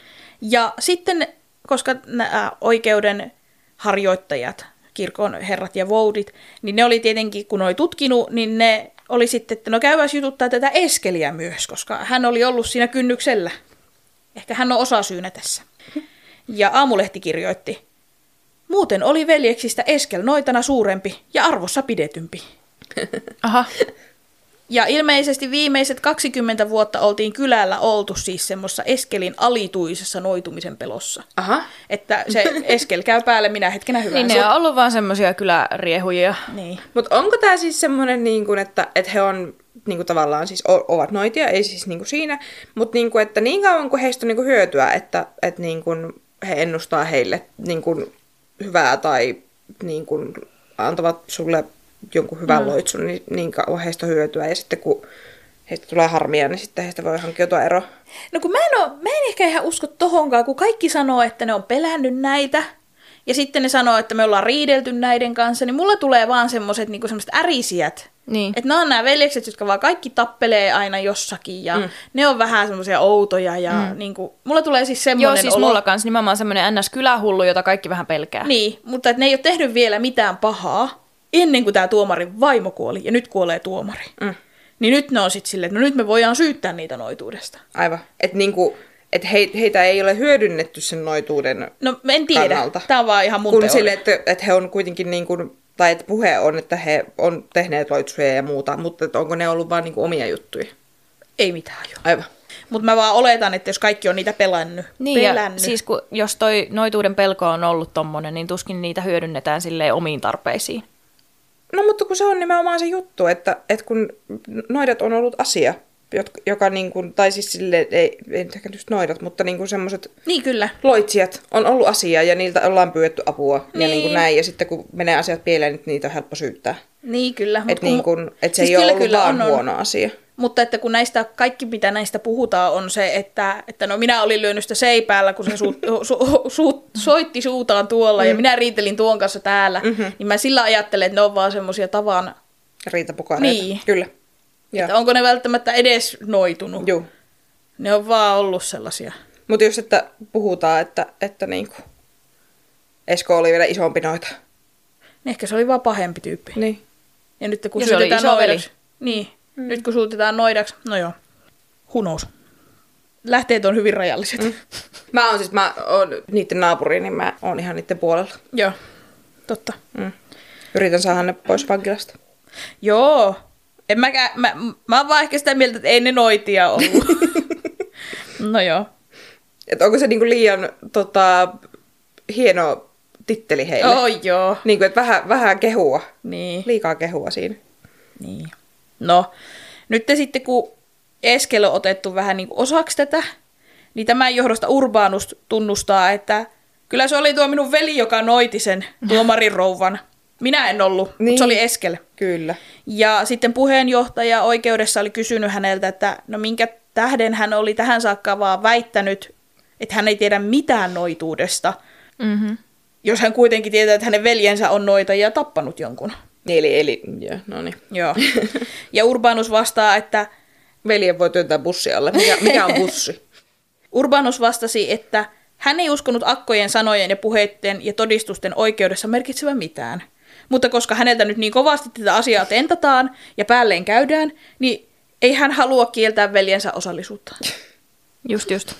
Ja sitten, koska nämä oikeuden harjoittajat, kirkon herrat ja voudit, niin ne oli tietenkin, kun ne oli tutkinut, niin ne oli sitten, että no käyväs jututtaa tätä Eskeliä myös, koska hän oli ollut siinä kynnyksellä. Ehkä hän on osasyynä tässä. Ja Aamulehti kirjoitti, muuten oli veljeksistä Eskel noitana suurempi ja arvossa pidetympi. Aha. Ja ilmeisesti viimeiset kaksikymmentä vuotta oltiin kylällä oltu siis semmoisessa Eskelin alituisessa noitumisen pelossa. Aha. Että se Eskel käy päälle minä hetkenä hyvänsä. Niin ne on ollut vaan semmoisia kyläriehuja. Niin. Mutta onko tämä siis semmoinen, niin kuin, että, että he on niin kuin tavallaan siis ovat noitia, ei siis niin kuin siinä, mutta niin kuin, että niin kauan kuin heistä on niin kuin hyötyä, että, että niin kuin he ennustaa heille niin kuin hyvää tai niin kuin antavat sulle jonkun hyvän mm. loitsun, niin, niin kauan heistä on hyötyä. Ja sitten kun heistä tulee harmia, niin sitten heistä voi hankkiutua ero. No kun mä en, oo, mä en ehkä ihan usko tohonkaan, kun kaikki sanoo, että ne on pelännyt näitä. Ja sitten ne sanoo, että me ollaan riidelty näiden kanssa. Niin mulla tulee vaan semmoiset niinku semmoiset ärisijät. Niin. Että ne on nämä veljekset, jotka vaan kaikki tappelee aina jossakin. Ja mm. ne on vähän semmoisia outoja. Ja mm. niinku, mulla tulee siis semmoinen Joo, siis olo. mulla kanssa nimenomaan semmoinen N S-kylähullu, jota kaikki vähän pelkää. Niin, mutta että ne ei ole tehnyt vielä mitään pahaa ennen kuin tämä tuomarin vaimo kuoli, ja nyt kuolee tuomari. Mm. Niin nyt ne on sitten silleen, että no nyt me voidaan syyttää niitä noituudesta. Aivan. Että niinku, et he, heitä ei ole hyödynnetty sen noituuden No en tiedä. kannalta. Tämä on vaan ihan mun Kun teoria. sille, että, että he on kuitenkin, niinku, tai että puhe on, että he on tehneet loitsuja ja muuta, mutta että onko ne ollut vaan niinku omia juttuja? Ei mitään jo. Aivan. Mutta mä vaan oletan, että jos kaikki on niitä pelännyt. Niin, pelännyt. ja siis kun, jos toi noituuden pelko on ollut tommonen, niin tuskin niitä hyödynnetään silleen omiin tarpeisiin. No mutta kun se on nimenomaan se juttu, että, että kun noidat on ollut asia, joka niin kuin, tai siis silleen, ei, ei ehkä just noidat, mutta niin kuin semmoiset niin, kyllä. loitsijat on ollut asia ja niiltä ollaan pyydetty apua niin. Ja niin kuin näin. Ja sitten kun menee asiat pieleen, niin niitä on helppo syyttää. Niin kyllä. Että niin kuin, et se siis ei ole ollut kyllä, vaan on, huono asia. Mutta että kun näistä, kaikki mitä näistä puhutaan on se, että, että no minä olin lyönyt sitä seipäällä, kun se su, su, su, soitti suutaan tuolla mm. ja minä riitelin tuon kanssa täällä, mm-hmm. niin mä sillä ajattelen, että ne on vaan semmoisia tavan riitapukareita. Niin. Kyllä. Että onko ne välttämättä edes noitunut? Joo. Ne on vaan ollut sellaisia. Mutta jos että puhutaan, että, että niinku Esko oli vielä isompi noita. Niin ehkä se oli vaan pahempi tyyppi. Niin. Ja nyt kun Ja se oli syytetään isoveli. noidaksi. Niin. Mm. Nyt kun syytetään noidaksi, no joo. Who knows? Lähteet on hyvin rajalliset. Mm. Mä oon siis, mä oon niiden naapuri, niin mä oon ihan niiden puolella. Joo, totta. Mm. Yritän saada ne pois vankilasta. Joo. En mäkään, mä, mä oon vaan ehkä sitä mieltä, että ei ne noitia ollut. No joo. Et onko se niinku liian tota, hieno titteli heille? Oh, joo. Niinku, että vähän, vähän kehua. Niin. Liikaa kehua siinä. Niin. No, nyt te sitten kun Eskel on otettu vähän niin kuin osaksi tätä, niin tämän johdosta Urbanus tunnustaa, että kyllä se oli tuo minun veli, joka noiti sen tuomarin rouvan. Minä en ollut, niin. Mutta se oli Eskel. Kyllä. Ja sitten puheenjohtaja oikeudessa oli kysynyt häneltä, että no minkä tähden hän oli tähän saakka vaan väittänyt, että hän ei tiedä mitään noituudesta, Mm-hmm. jos hän kuitenkin tietää, että hänen veljensä on noita ja tappanut jonkun. Eli, eli joo, no niin. Joo. Ja Urbanus vastaa, että Veljen voi työntää bussi alle. Mikä, mikä on bussi? Urbanus vastasi, että hän ei uskonut akkojen sanojen ja puheitten ja todistusten oikeudessa merkitsevän mitään. Mutta koska häneltä nyt niin kovasti tätä asiaa tentataan ja päälleen käydään, niin ei hän halua kieltää veljensä osallisuutta. Just just.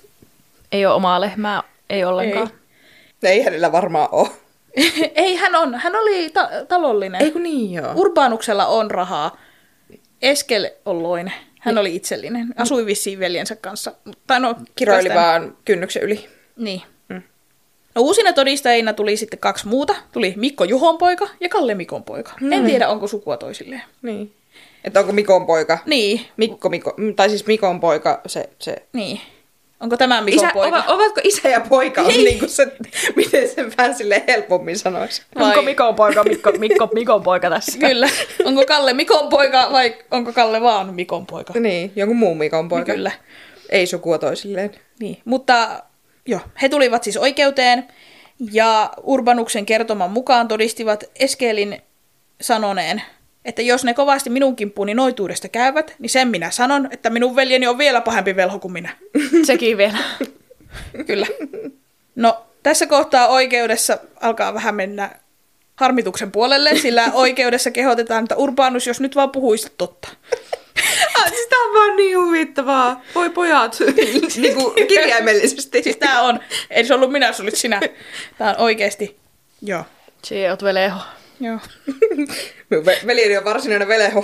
Ei ole omaa lehmää, ei ollenkaan. Ei. Ei hänellä varmaan ole. Ei, hän on. Hän oli ta- talollinen. Ei kun niin joo. Urbanuksella on rahaa. Eskel on loinen. Hän oli itsellinen. Asui vissiin veljensä kanssa. Tai no, Kiroili tästä- vaan kynnyksen yli. Niin. Mm. No, uusina todistajina tuli sitten kaksi muuta. Tuli Mikko Juhon poika ja Kalle Mikon poika. Mm. En tiedä, onko sukua toisilleen. Niin. Että onko Mikon poika? Niin. Mikko, Mikko, tai siis Mikon poika, se... se. Niin. Onko tämä Mikon Isä, poika? ova, ovatko isä ja poika? On Niin. niin kuin se, miten sen vähän silleen helpommin sanoisi. Vai- Onko Mikon poika, Mikko, Mikko, Mikon poika tässä? Kyllä. Onko Kalle Mikon poika vai onko Kalle vaan Mikon poika? Niin, jonkun muun Mikon poika. Kyllä. Ei sukua toisilleen. Niin. Mutta joo, he tulivat siis oikeuteen ja Urbanuksen kertoman mukaan todistivat Eskelin sanoneen, että jos ne kovasti minun kimppuuni noituudesta käyvät, niin sen minä sanon, että minun veljeni on vielä pahempi velho kuin minä. Sekin vielä. Kyllä. No, tässä kohtaa oikeudessa alkaa vähän mennä harmituksen puolelle, sillä oikeudessa kehotetaan, että Urbanus, jos nyt vaan puhuisit totta. Ah, siis tää on vaan niin huvittavaa. Voi pojat. niin kuin kirjaimellisesti. Siis tää on, ei se ollut minä, se olit sinä. Tää on oikeesti, joo. Se oot veleho. joo. Minun ve- veljeni on varsinainen veleho.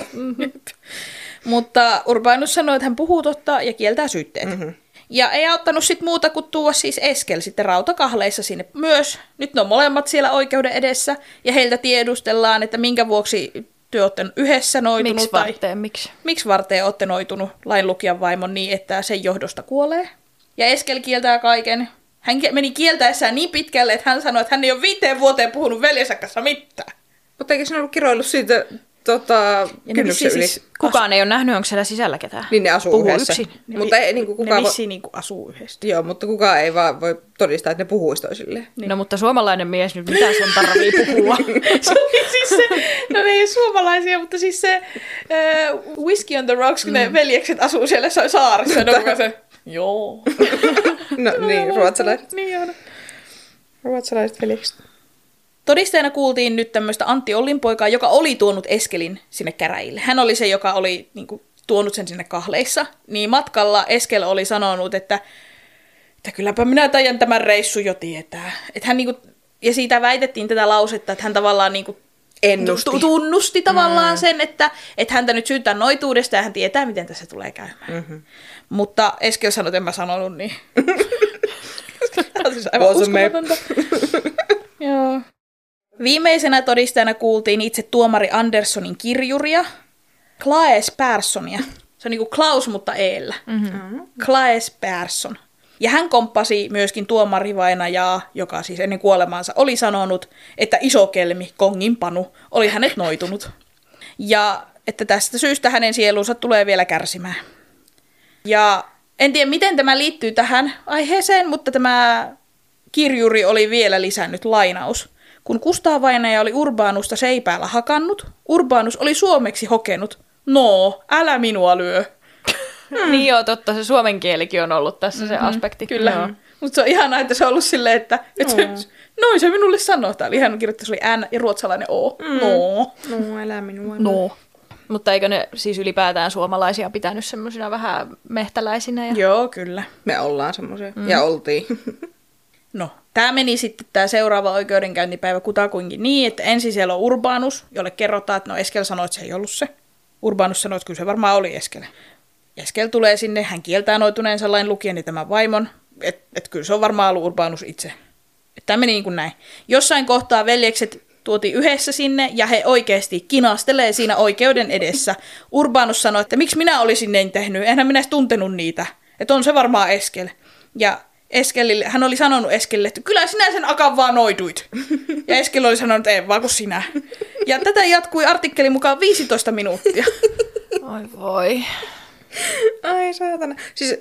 Mutta Urbanus sanoi, että hän puhuu totta ja kieltää syytteet. Mm-hmm. Ja ei auttanut sit muuta kuin tuoda siis Eskel sitten rautakahleissa sinne myös. Nyt ne on molemmat siellä oikeuden edessä ja heiltä tiedustellaan, että minkä vuoksi te olette yhdessä noitunut. Miksi tai varteen, miksi? miksi varteen olette noitunut lainlukijan vaimon niin, että sen johdosta kuolee. Ja Eskel kieltää kaiken. Hän meni kieltäessään niin pitkälle, että hän sanoi, että hän ei ole viiteen vuoteen puhunut veljensä kanssa mitään. Mutta eikö sinä ollut kiroillut siitä tota, kynnyksen yli? Siis, Kukaan ei ole nähnyt, onko siellä sisällä ketään. Niin ne asuu Puhuu yhdessä. yksin. ne, Mutta ei niin kuin ne kukaan voi... vissiin niin kuin asuu yhdessä. Joo, mutta kukaan ei vaan voi todistaa, että ne puhuisi toisilleen. Niin. No mutta suomalainen mies nyt, mitä sen tarvii puhua? Se oli siis se, no ne ei ole suomalaisia, mutta siis se uh, Whiskey on the Rocks, kun mm. ne veljekset asuu siellä saaressa. Ja ne on se, joo. No niin, ruotsalaiset. Niin on. Ruotsalaiset veljekset. Todisteena kuultiin nyt tämmöistä Antti Ollinpoikaa, joka oli tuonut Eskelin sinne käräjille. Hän oli se, joka oli niin kuin, tuonut sen sinne kahleissa. Niin matkalla Eskel oli sanonut, että, että kylläpä minä taidan tämän reissun jo tietää. Että hän, niin kuin, ja siitä väitettiin tätä lausetta, että hän tavallaan niin kuin, Ennusti. tu- tunnusti tavallaan mm. sen, että, että häntä nyt syyttää noituudesta ja hän tietää, miten tässä tulee käymään. Mm-hmm. Mutta Eskel sanoi, että en mä sanonut niin. Tämä on siis aivan uskomatonta. Joo. Viimeisenä todistajana kuultiin itse tuomari Anderssonin kirjuria, Claes Perssonia. Se on niin kuin Klaus, mutta eellä. Mm-hmm. Claes Persson. Ja hän komppasi myöskin tuomarivainajaa, joka siis ennen kuolemaansa oli sanonut, että isokelmi, Kongin Panu, oli hänet noitunut. Ja että tästä syystä hänen sielunsa tulee vielä kärsimään. Ja en tiedä, miten tämä liittyy tähän aiheeseen, mutta tämä kirjuri oli vielä lisännyt lainaus. Kun Kustaa vainaja oli Urbanusta seipäällä hakannut, Urbanus oli suomeksi hokenut, no, älä minua lyö. Mm. Niin joo, totta, se suomen kielikin on ollut tässä mm-hmm. se aspekti. Kyllä, no. Mutta se on ihanaa, että se on ollut silleen, että et no. se, noin se minulle sanoo. Tää oli ihan kirjoittu, se oli N ja ruotsalainen O. Mm. No. No, älä minua. No. Mutta eikö ne siis ylipäätään suomalaisia pitänyt semmoisina vähän mehtäläisinä? Ja... Joo, kyllä. Me ollaan semmoisia. Mm. Ja oltiin. No, tämä meni sitten tämä seuraava oikeudenkäyntipäivä kutakuinkin niin, että ensin siellä on Urbanus, jolle kerrotaan, että no Eskel sanoi, että se ei ollut se. Urbanus sanoi, että kyllä se varmaan oli Eskel. Eskel tulee sinne, hän kieltää noituneensa lain lukijani tämän vaimon, että et kyllä se on varmaan ollut Urbanus itse. Tämä meni niin kuin näin. Jossain kohtaa veljekset tuotiin yhdessä sinne ja he oikeasti kinastelee siinä oikeuden edessä. Urbanus sanoi, että miksi minä olisin näin tehnyt, enhän minä edes tuntenut niitä, että on se varmaan Eskel. Ja Eskelille, hän oli sanonut Eskelille, että kyllä sinä sen akan vaan noiduit. Ja Eskel oli sanonut, että ei vaan kuin sinä. Ja tätä jatkui artikkelin mukaan viisitoista minuuttia. Oi voi. Ai saatana. Siis...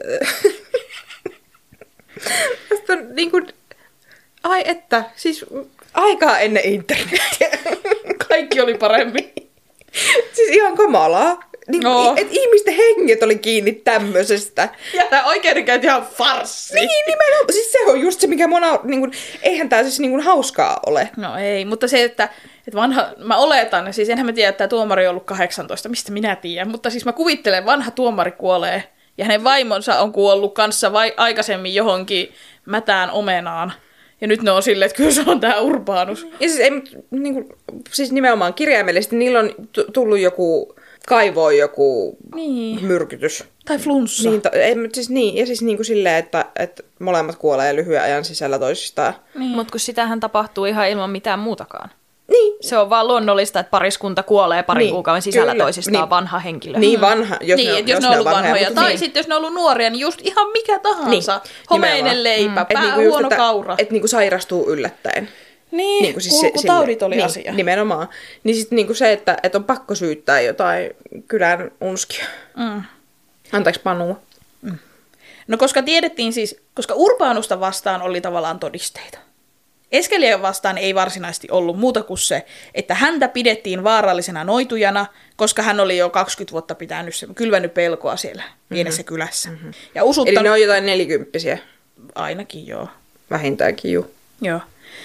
Tästä on niin kuin... Ai että, siis aikaa ennen internetiä. Kaikki oli paremmin. Siis ihan kamalaa. Niin, no. Että ihmisten henget oli kiinni tämmöisestä. Ja tämä oikeudenkäynti on farssi. Niin, nimenomaan. Siis se on just se, mikä mona... Niin kuin, eihän tämä siis niin kuin hauskaa ole. No ei, mutta se, että, että vanha... Mä oletan, siis enhän mä tiedä, että tämä tuomari on ollut kahdeksantoista, mistä minä tiedän. Mutta siis mä kuvittelen, vanha tuomari kuolee. Ja hänen vaimonsa on kuollut kanssa vai aikaisemmin johonkin mätään omenaan. Ja nyt ne on silleen, että kyllä se on tää Urbanus. Ja siis, ei, niin kuin, siis nimenomaan kirjaimellisesti niillä on t- tullut joku... Kaivoon joku niin. myrkytys. Tai flunssa. Niin, to, ei, siis niin, ja siis niin kuin silleen, että, että molemmat kuolee lyhyen ajan sisällä toisistaan. Niin. Mutta kun sitähän tapahtuu ihan ilman mitään muutakaan. Niin. Se on vaan luonnollista, että pariskunta kuolee parin niin. kuukauden sisällä Kyllä. toisistaan niin. vanha henkilö. Niin vanha, jos niin, ne on, jos jos ne on ollut vanhoja. vanhoja. Tai niin. sitten jos ne on ollut nuoria, niin just ihan mikä tahansa. Niin. Homeinen leipä, mm. pää niinku huono just, että, kaura. Että niinku sairastuu yllättäen. Niin, niin siis kulkutaudit se, oli niin, asia. Nimenomaan. Niin sitten niinku se, että, että on pakko syyttää jotain kylän unskia. Mm. Antaaks panua? Mm. No koska tiedettiin siis, koska Urbanusta vastaan oli tavallaan todisteita. Eskeliä vastaan ei varsinaisesti ollut muuta kuin se, että häntä pidettiin vaarallisena noitujana, koska hän oli jo kaksikymmentä vuotta pitänyt se, kylvänyt pelkoa siellä pienessä mm-hmm. kylässä. Mm-hmm. Ja usuttanut... Eli ne on jotain nelikymppisiä? Ainakin joo. Vähintäänkin juu. Joo.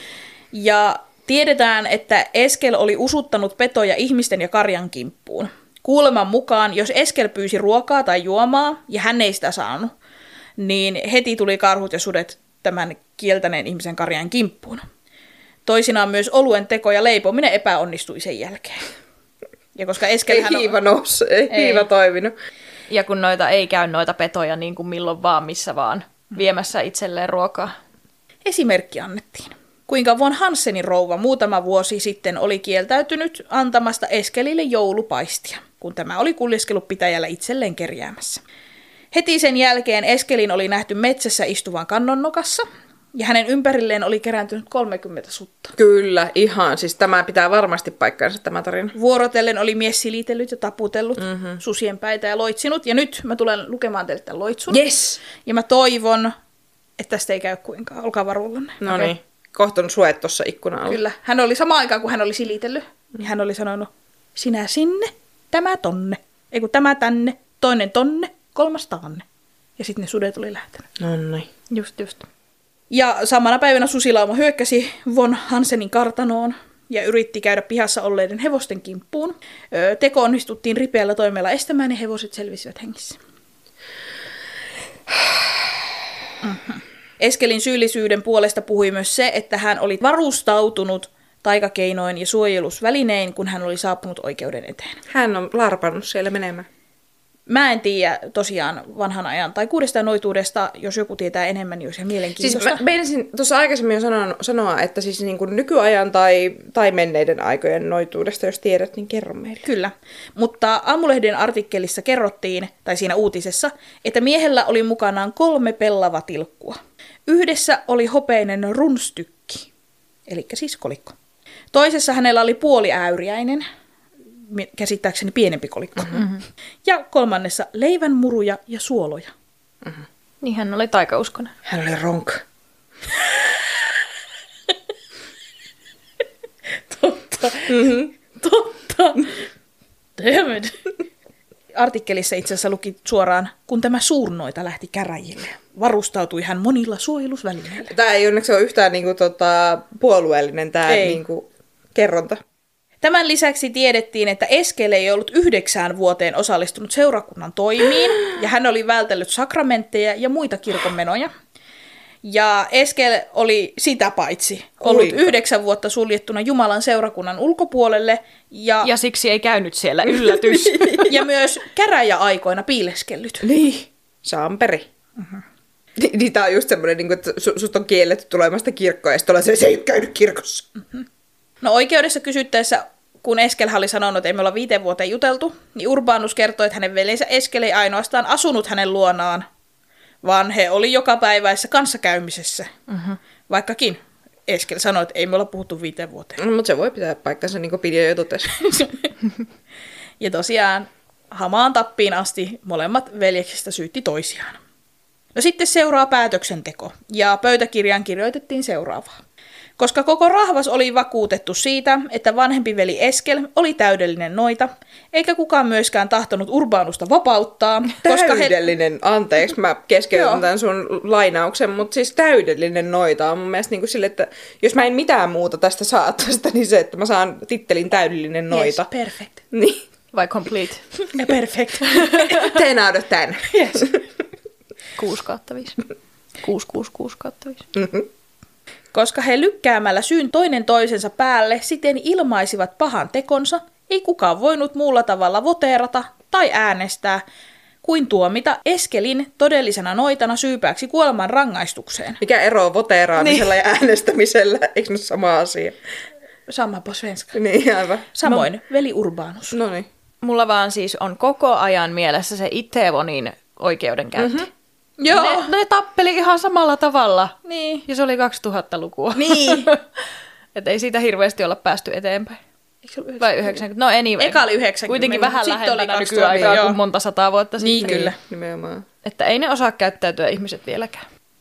Ja tiedetään, että Eskel oli usuttanut petoja ihmisten ja karjan kimppuun. Kuuleman mukaan, jos Eskel pyysi ruokaa tai juomaa, ja hän ei sitä saanut, niin heti tuli karhut ja sudet tämän kieltäneen ihmisen karjan kimppuun. Toisinaan myös oluen teko ja leipominen epäonnistui sen jälkeen. Ja koska Eskel ei hiiva noussut, ei, ei hiiva toiminut. Ja kun noita ei käy noita petoja niin kuin milloin vaan, missä vaan, viemässä itselleen ruokaa. Esimerkki annettiin. Kuinka von Hansenin rouva muutama vuosi sitten oli kieltäytynyt antamasta Eskelille joulupaistia, kun tämä oli kuljeskellut pitäjällä itselleen kerjäämässä. Heti sen jälkeen Eskelin oli nähty metsässä istuvan kannonnokassa, ja hänen ympärilleen oli kerääntynyt kolmekymmentä sutta. Kyllä, ihan. Siis tämä pitää varmasti paikkaansa, tämä tarina. Vuorotellen oli mies silitellyt ja taputellut mm-hmm. susien päitä ja loitsinut, ja nyt mä tulen lukemaan teille tämän loitsun. Yes! Ja mä toivon, että tästä ei käy kuinkaan. Olkaa varuillanne. No okay. Niin. Kohta on suet tuossa ikkunan alla. Kyllä. Hän oli samaan aikaan, kun hän oli silitellyt, niin hän oli sanonut, sinä sinne, tämä tonne. Ei kun tämä tänne, toinen tonne, kolmas taanne. Ja sitten ne sudet oli lähtenyt. No niin. Just, just. Ja samana päivänä susilauma hyökkäsi von Hansenin kartanoon ja yritti käydä pihassa olleiden hevosten kimppuun. Teko onnistuttiin ripeällä toimella estämään ja hevoset selvisivät hengissä. Mm-hmm. Eskelin syyllisyyden puolesta puhui myös se, että hän oli varustautunut taikakeinoin ja suojelusvälinein, kun hän oli saapunut oikeuden eteen. Hän on larpannut siellä menemään. Mä en tiedä tosiaan vanhan ajan tai kuudesta noituudesta, jos joku tietää enemmän, niin olisi ihan mielenkiintoista. Siis mä menisin tuossa aikaisemmin jo sanon, sanoa, että siis niin kuin nykyajan tai, tai menneiden aikojen noituudesta, jos tiedät, niin kerro meille. Kyllä, mutta Aamulehden artikkelissa kerrottiin, tai siinä uutisessa, että miehellä oli mukanaan kolme pellavatilkkua. Yhdessä oli hopeinen runstykki, eli siis kolikko. Toisessa hänellä oli puoliäyriäinen, käsittääkseni pienempi kolikko. Mm-hmm. Ja kolmannessa leivänmuruja ja suoloja. Mm-hmm. Niin hän oli taikauskonen. Hän oli ronk. Totta. Mm-hmm. Totta. Damn it. artikkelissa itse asiassa luki suoraan, kun tämä suurnoita lähti käräjille. Varustautui hän monilla suojelusvälineillä. Tämä ei onneksi ole yhtään niinku, tota, puolueellinen tämä niinku, kerronta. Tämän lisäksi tiedettiin, että Eskel ei ollut yhdeksään vuoteen osallistunut seurakunnan toimiin, ja hän oli vältellyt sakramentteja ja muita kirkonmenoja. Ja Eskel oli sitä paitsi ollut Oliko? yhdeksän vuotta suljettuna Jumalan seurakunnan ulkopuolelle. Ja, ja siksi ei käynyt siellä, yllätys. Ja myös käräjäaikoina piileskellyt. Niin, Samperi. Uh-huh. Niin tämä on just semmoinen, että sut on kielletty tulemasta kirkkoon, ja sitten se, se ei ole käynyt kirkossa. Uh-huh. No oikeudessa kysyttäessä, kun Eskel oli sanonut, että ei me olla viiteen vuoteen juteltu, niin Urbanus kertoi, että hänen veljensä Eskel ei ainoastaan asunut hänen luonaan, vaan he oli jokapäiväisessä kanssakäymisessä. Uh-huh. Vaikkakin Eskel sanoi, että ei me olla puhuttu viiteen vuoteen. No, mutta se voi pitää paikkansa, niin kuin Pidjo jo totesi. Ja tosiaan hamaan tappiin asti molemmat veljeksistä syytti toisiaan. No sitten seuraa päätöksenteko, ja pöytäkirjaan kirjoitettiin seuraavaa. Koska koko rahvas oli vakuutettu siitä, että vanhempi veli Eskel oli täydellinen noita, eikä kukaan myöskään tahtonut Urbanusta vapauttaa. Täydellinen, koska he... anteeksi, mä keskeytän tämän sun lainauksen, mutta siis täydellinen noita on mun mielestä niin kuin sille, että jos mä en mitään muuta tästä saa tästä, niin se, että mä saan tittelin täydellinen noita. Yes, perfect. Niin. Vai complete. Perfect. ten out of ten. Yes. kuusi kautta viisi. kuusi, kuusi, kuusi kautta viisi. Mm-hmm. Koska he lykkäämällä syyn toinen toisensa päälle siten ilmaisivat pahan tekonsa, ei kukaan voinut muulla tavalla voteerata tai äänestää, kuin tuomita Eskelin todellisena noitana syypääksi kuoleman rangaistukseen. Mikä ero on voteeraamisella niin. ja äänestämisellä? Eikö ne sama asia? Sama på svenska. Niin, aivan. Samoin, no. Veli Urbanus. No niin. Mulla vaan siis on koko ajan mielessä se Itevonin oikeudenkäynti. Mm-hmm. Joo. Ne, ne tappeli ihan samalla tavalla. Niin. Ja se oli kaksituhattalukua. Niin. Että ei siitä hirveästi olla päästy eteenpäin. Vai yhdeksänkymmentä? No anyway. Eka oli yhdeksänkymmentä. Kuitenkin vähän sitten lähempänä nykyaikaa niin, kuin monta sataa vuotta niin, sitten. Kyllä. Nimenomaan. Että ei ne osaa käyttäytyä ihmiset vieläkään.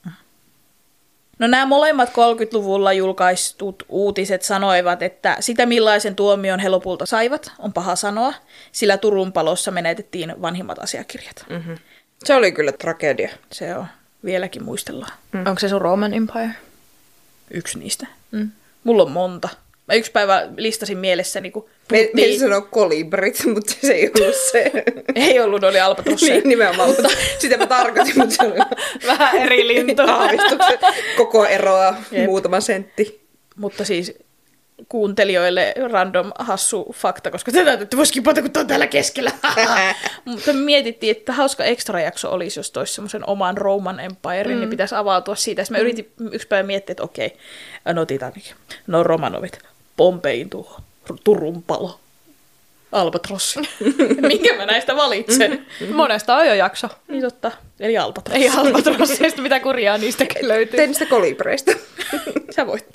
No nämä molemmat kolmekymmentäluvulla julkaistut uutiset sanoivat, että sitä millaisen tuomion he lopulta saivat, on paha sanoa, sillä Turun palossa menetettiin vanhimmat asiakirjat. Mm-hmm. Se oli kyllä tragedia. Se on. Vieläkin muistellaan. Mm. Onko se sun Roman Empire? Yksi niistä. Mm. Mulla on monta. Mä yksi päivä listasin mielessäni, kun puhuttiin... Meillä sanoo kolibrit, mutta se ei ollut se. Ei ollut, ne oli albatrosseja. Niin, nimenomaan. Mutta... Sitä mä tarkoitin, mutta se oli... Vähän eri lintu. Aavistukset. Koko eroa Jep. muutama sentti. Mutta siis kuuntelijoille random hassu fakta, koska tätä että voisi kipata, kun on täällä keskellä. Mutta me mietittiin, että hauska ekstra jakso olisi, jos toisi semmoisen oman Roman Empirein, mm. niin pitäisi avautua siitä. Sitten mä yritin yksi päivä miettiä, että okei, no Titanic, no Romanovit, Pompein tuho, Turun palo, Albatrossi. Minkä mä näistä valitsen? Monesta on jo jakso. Niin totta, eli Albatrossi. Ei Albatrosseista, mitä kurjaa niistäkin löytyy. Tein niistä kolibreista. Sä voit.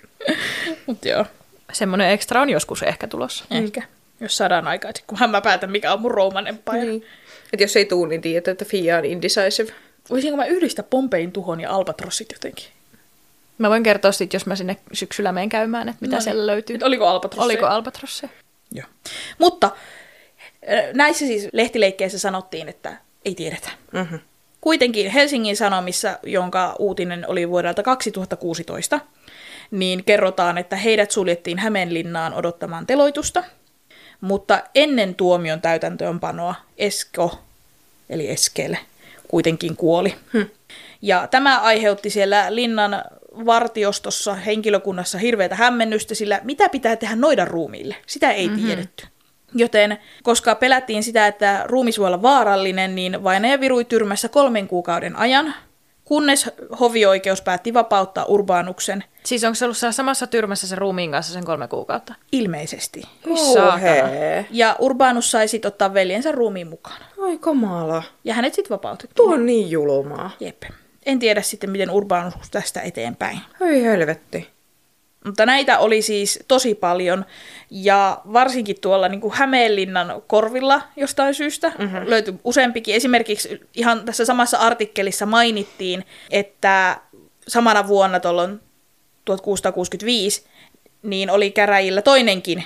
Mutta joo. Semmoinen ekstra on joskus ehkä tulossa. Ehkä. Jos saadaan aikaisin, kunhan mä päätän, mikä on mun Roman Empire. Niin. Että jos ei tuu, niin tiedät, että Fia on indecisive. Voisinko mä yhdistää Pompein tuhon ja Albatrossit jotenkin? Mä voin kertoa sitten, jos mä sinne syksyllä menen käymään, että mitä no, siellä löytyy. Oliko Albatrosseja? Oliko Albatrosseja? Joo. Mutta näissä siis lehtileikkeissä sanottiin, että ei tiedetä. Mm-hmm. Kuitenkin Helsingin Sanomissa, jonka uutinen oli vuodelta kaksituhattakuusitoista, niin kerrotaan, että heidät suljettiin Hämeenlinnaan odottamaan teloitusta, mutta ennen tuomion täytäntöönpanoa Esko, eli Eskel, kuitenkin kuoli. Hmm. Ja tämä aiheutti siellä linnan vartiostossa henkilökunnassa hirveätä hämmennystä, sillä mitä pitää tehdä noidan ruumiille? Sitä ei mm-hmm. tiedetty. Joten koska pelättiin sitä, että ruumis voi olla vaarallinen, niin vainaja virui tyrmässä kolmen kuukauden ajan, kunnes hovioikeus päätti vapauttaa Urbanuksen. Siis onko se ollut samassa tyrmässä sen ruumiin kanssa sen kolme kuukautta? Ilmeisesti. Oh, ja Urbanus sai sitten ottaa veljensä ruumiin mukaan. Ai kamala. Ja hänet sitten vapautettiin. Tuo on niin julmaa. Jep. En tiedä sitten, miten Urbanus tästä eteenpäin. Oi helvetti. Mutta näitä oli siis tosi paljon, ja varsinkin tuolla niin kuin Hämeenlinnan korvilla jostain syystä mm-hmm. löytyi useampikin. Esimerkiksi ihan tässä samassa artikkelissa mainittiin, että samana vuonna tuolloin tuhatkuusisataakuusikymmentäviisi niin oli käräjillä toinenkin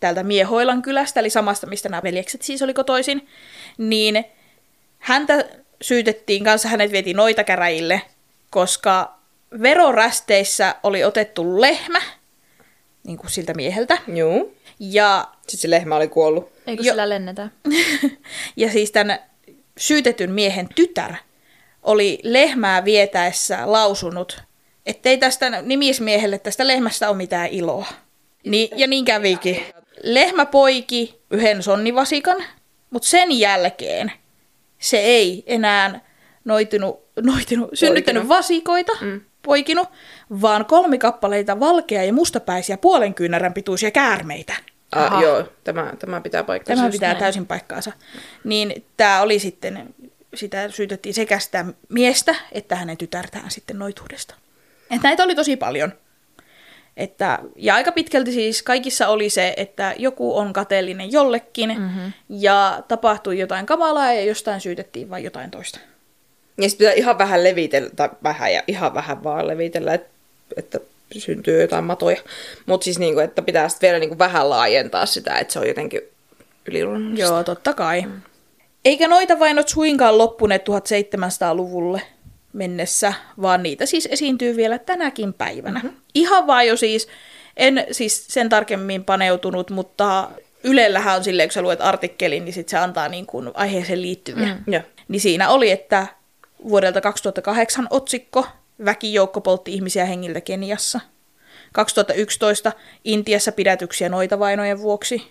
täältä Miehoilan kylästä, eli samasta, mistä nämä veljekset siis oli kotoisin, niin häntä syytettiin kanssa, hänet vietiin noitakäräjille, koska verorästeissä oli otettu lehmä, niin kuin siltä mieheltä. Joo. Ja sitten se lehmä oli kuollut. Eikö jo, sillä lennetä? ja siis tämän syytetyn miehen tytär oli lehmää vietäessä lausunut, ettei tästä nimismiehelle tästä lehmästä ole mitään iloa. Ni, ja niin kävikin. Lehmä poiki yhden sonnivasikan, mutta sen jälkeen se ei enää noitunut, noitunut, synnyttänyt vasikoita, mm. poikinut, vaan kolme kappaleita valkea- ja mustapäisiä puolen kyynärän pituisia käärmeitä. Ah, joo, tämä, tämä pitää paikkaansa. Tämä pitää täysin paikkaansa. Niin tämä oli sitten, sitä syytettiin sekä sitä miestä, että hänen tytärtään sitten noituudesta. Että näitä oli tosi paljon. Että, ja aika pitkälti siis kaikissa oli se, että joku on kateellinen jollekin, mm-hmm. ja tapahtui jotain kamalaa, ja jostain syytettiin vain jotain toista. Ja sitten pitää ihan vähän levitellä, tai vähän ja ihan vähän vaan levitellä, että, että syntyy jotain matoja. Mutta siis niinku, että pitää sitten vielä niinku vähän laajentaa sitä, että se on jotenkin yliluonnollista. Joo, totta kai. Mm. Eikä noita vainot suinkaan loppuneet tuhatseitsemänsataaluvulle mennessä, vaan niitä siis esiintyy vielä tänäkin päivänä. Mm-hmm. Ihan vaan jo siis, en siis sen tarkemmin paneutunut, mutta Ylellähän on silleen, kun sä luet artikkelin, niin sit se antaa niin kuin aiheeseen liittyviä. Mm. Niin siinä oli, että vuodelta kaksituhattakahdeksan otsikko, väkijoukko poltti ihmisiä hengiltä Keniassa. kaksituhattayksitoista Intiassa pidätyksiä noitavainojen vuoksi.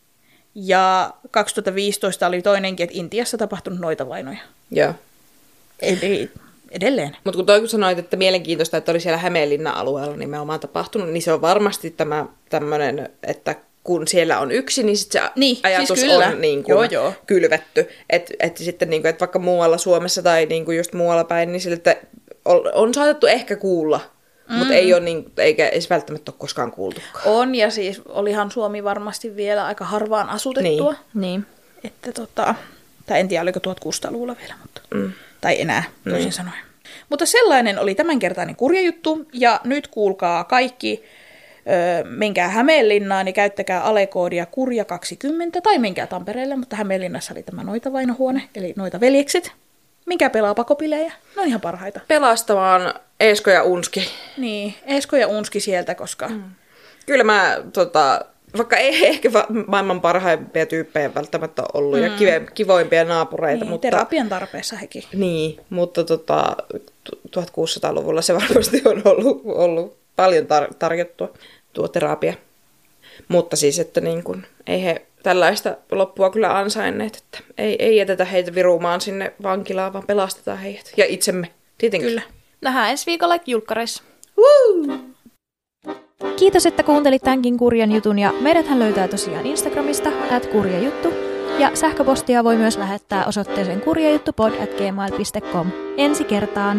Ja kaksituhattaviisitoista oli toinenkin, että Intiassa tapahtunut noitavainoja. Joo. Eli edelleen. Mutta kun toi kun sanoit, että mielenkiintoista, että oli siellä Hämeenlinnan alueella nimenomaan tapahtunut, niin se on varmasti tämä tämmöinen, että kun siellä on yksi, niin sit se niin, ajatus siis on niin kuin joo, joo. kylvetty. Että et sitten niin kuin, että vaikka muualla Suomessa tai niin kuin just muualla päin, niin sille, että on, on saatettu ehkä kuulla, mm-hmm. mutta ei ole niin, eikä edes välttämättä ole koskaan kuultukaan. On, ja siis olihan Suomi varmasti vielä aika harvaan asutettua. Niin. niin. Että tota, tai en tiedä, oliko tuhatkuusisataaluvulla vielä, mutta, mm. tai enää, toisin mm. sanoen. Mutta sellainen oli tämänkertainen kurjajuttu, ja nyt kuulkaa kaikki, öö, menkää Hämeenlinnaan ja käyttäkää alekoodia kurja kaksikymmentä, tai menkää Tampereelle, mutta Hämeenlinnassa oli tämä Noitavainohuone, eli Noitaveljekset. Minkä pelaa pakopilejä? Ne on ihan parhaita. Pelastamaan Eesko ja Unski. Niin, Eesko ja Unski sieltä, koska... Mm. Kyllä mä, tota, vaikka ei ehkä maailman parhaimpia tyyppejä välttämättä ollut, mm. ja kive, kivoimpia naapureita. Niin, mutta, terapian tarpeessa hekin. Niin, mutta tota, tuhatkuusisataaluvulla se varmasti on ollut, ollut paljon tar- tarjottua tuo terapia. Mutta siis, että niin kun, ei he tällaista loppua kyllä ansainneet, että ei, ei jätetä heitä virumaan sinne vankilaan, vaan pelastetaan heidät. Ja itsemme, tietenkin. Kyllä. Nähdään ensi viikolla julkkareissa. Woo! Kiitos, että kuuntelit tämänkin kurjan jutun, ja meidäthän löytää tosiaan Instagramista at kurjajuttu, ja sähköpostia voi myös lähettää osoitteeseen kurjajuttupod at gmail piste com. Ensi kertaan!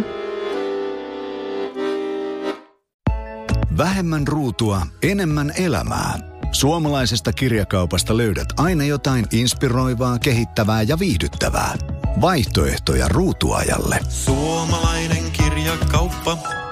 Vähemmän ruutua, enemmän elämää. Suomalaisesta kirjakaupasta löydät aina jotain inspiroivaa, kehittävää ja viihdyttävää. Vaihtoehtoja ruutuajalle. Suomalainen kirjakauppa.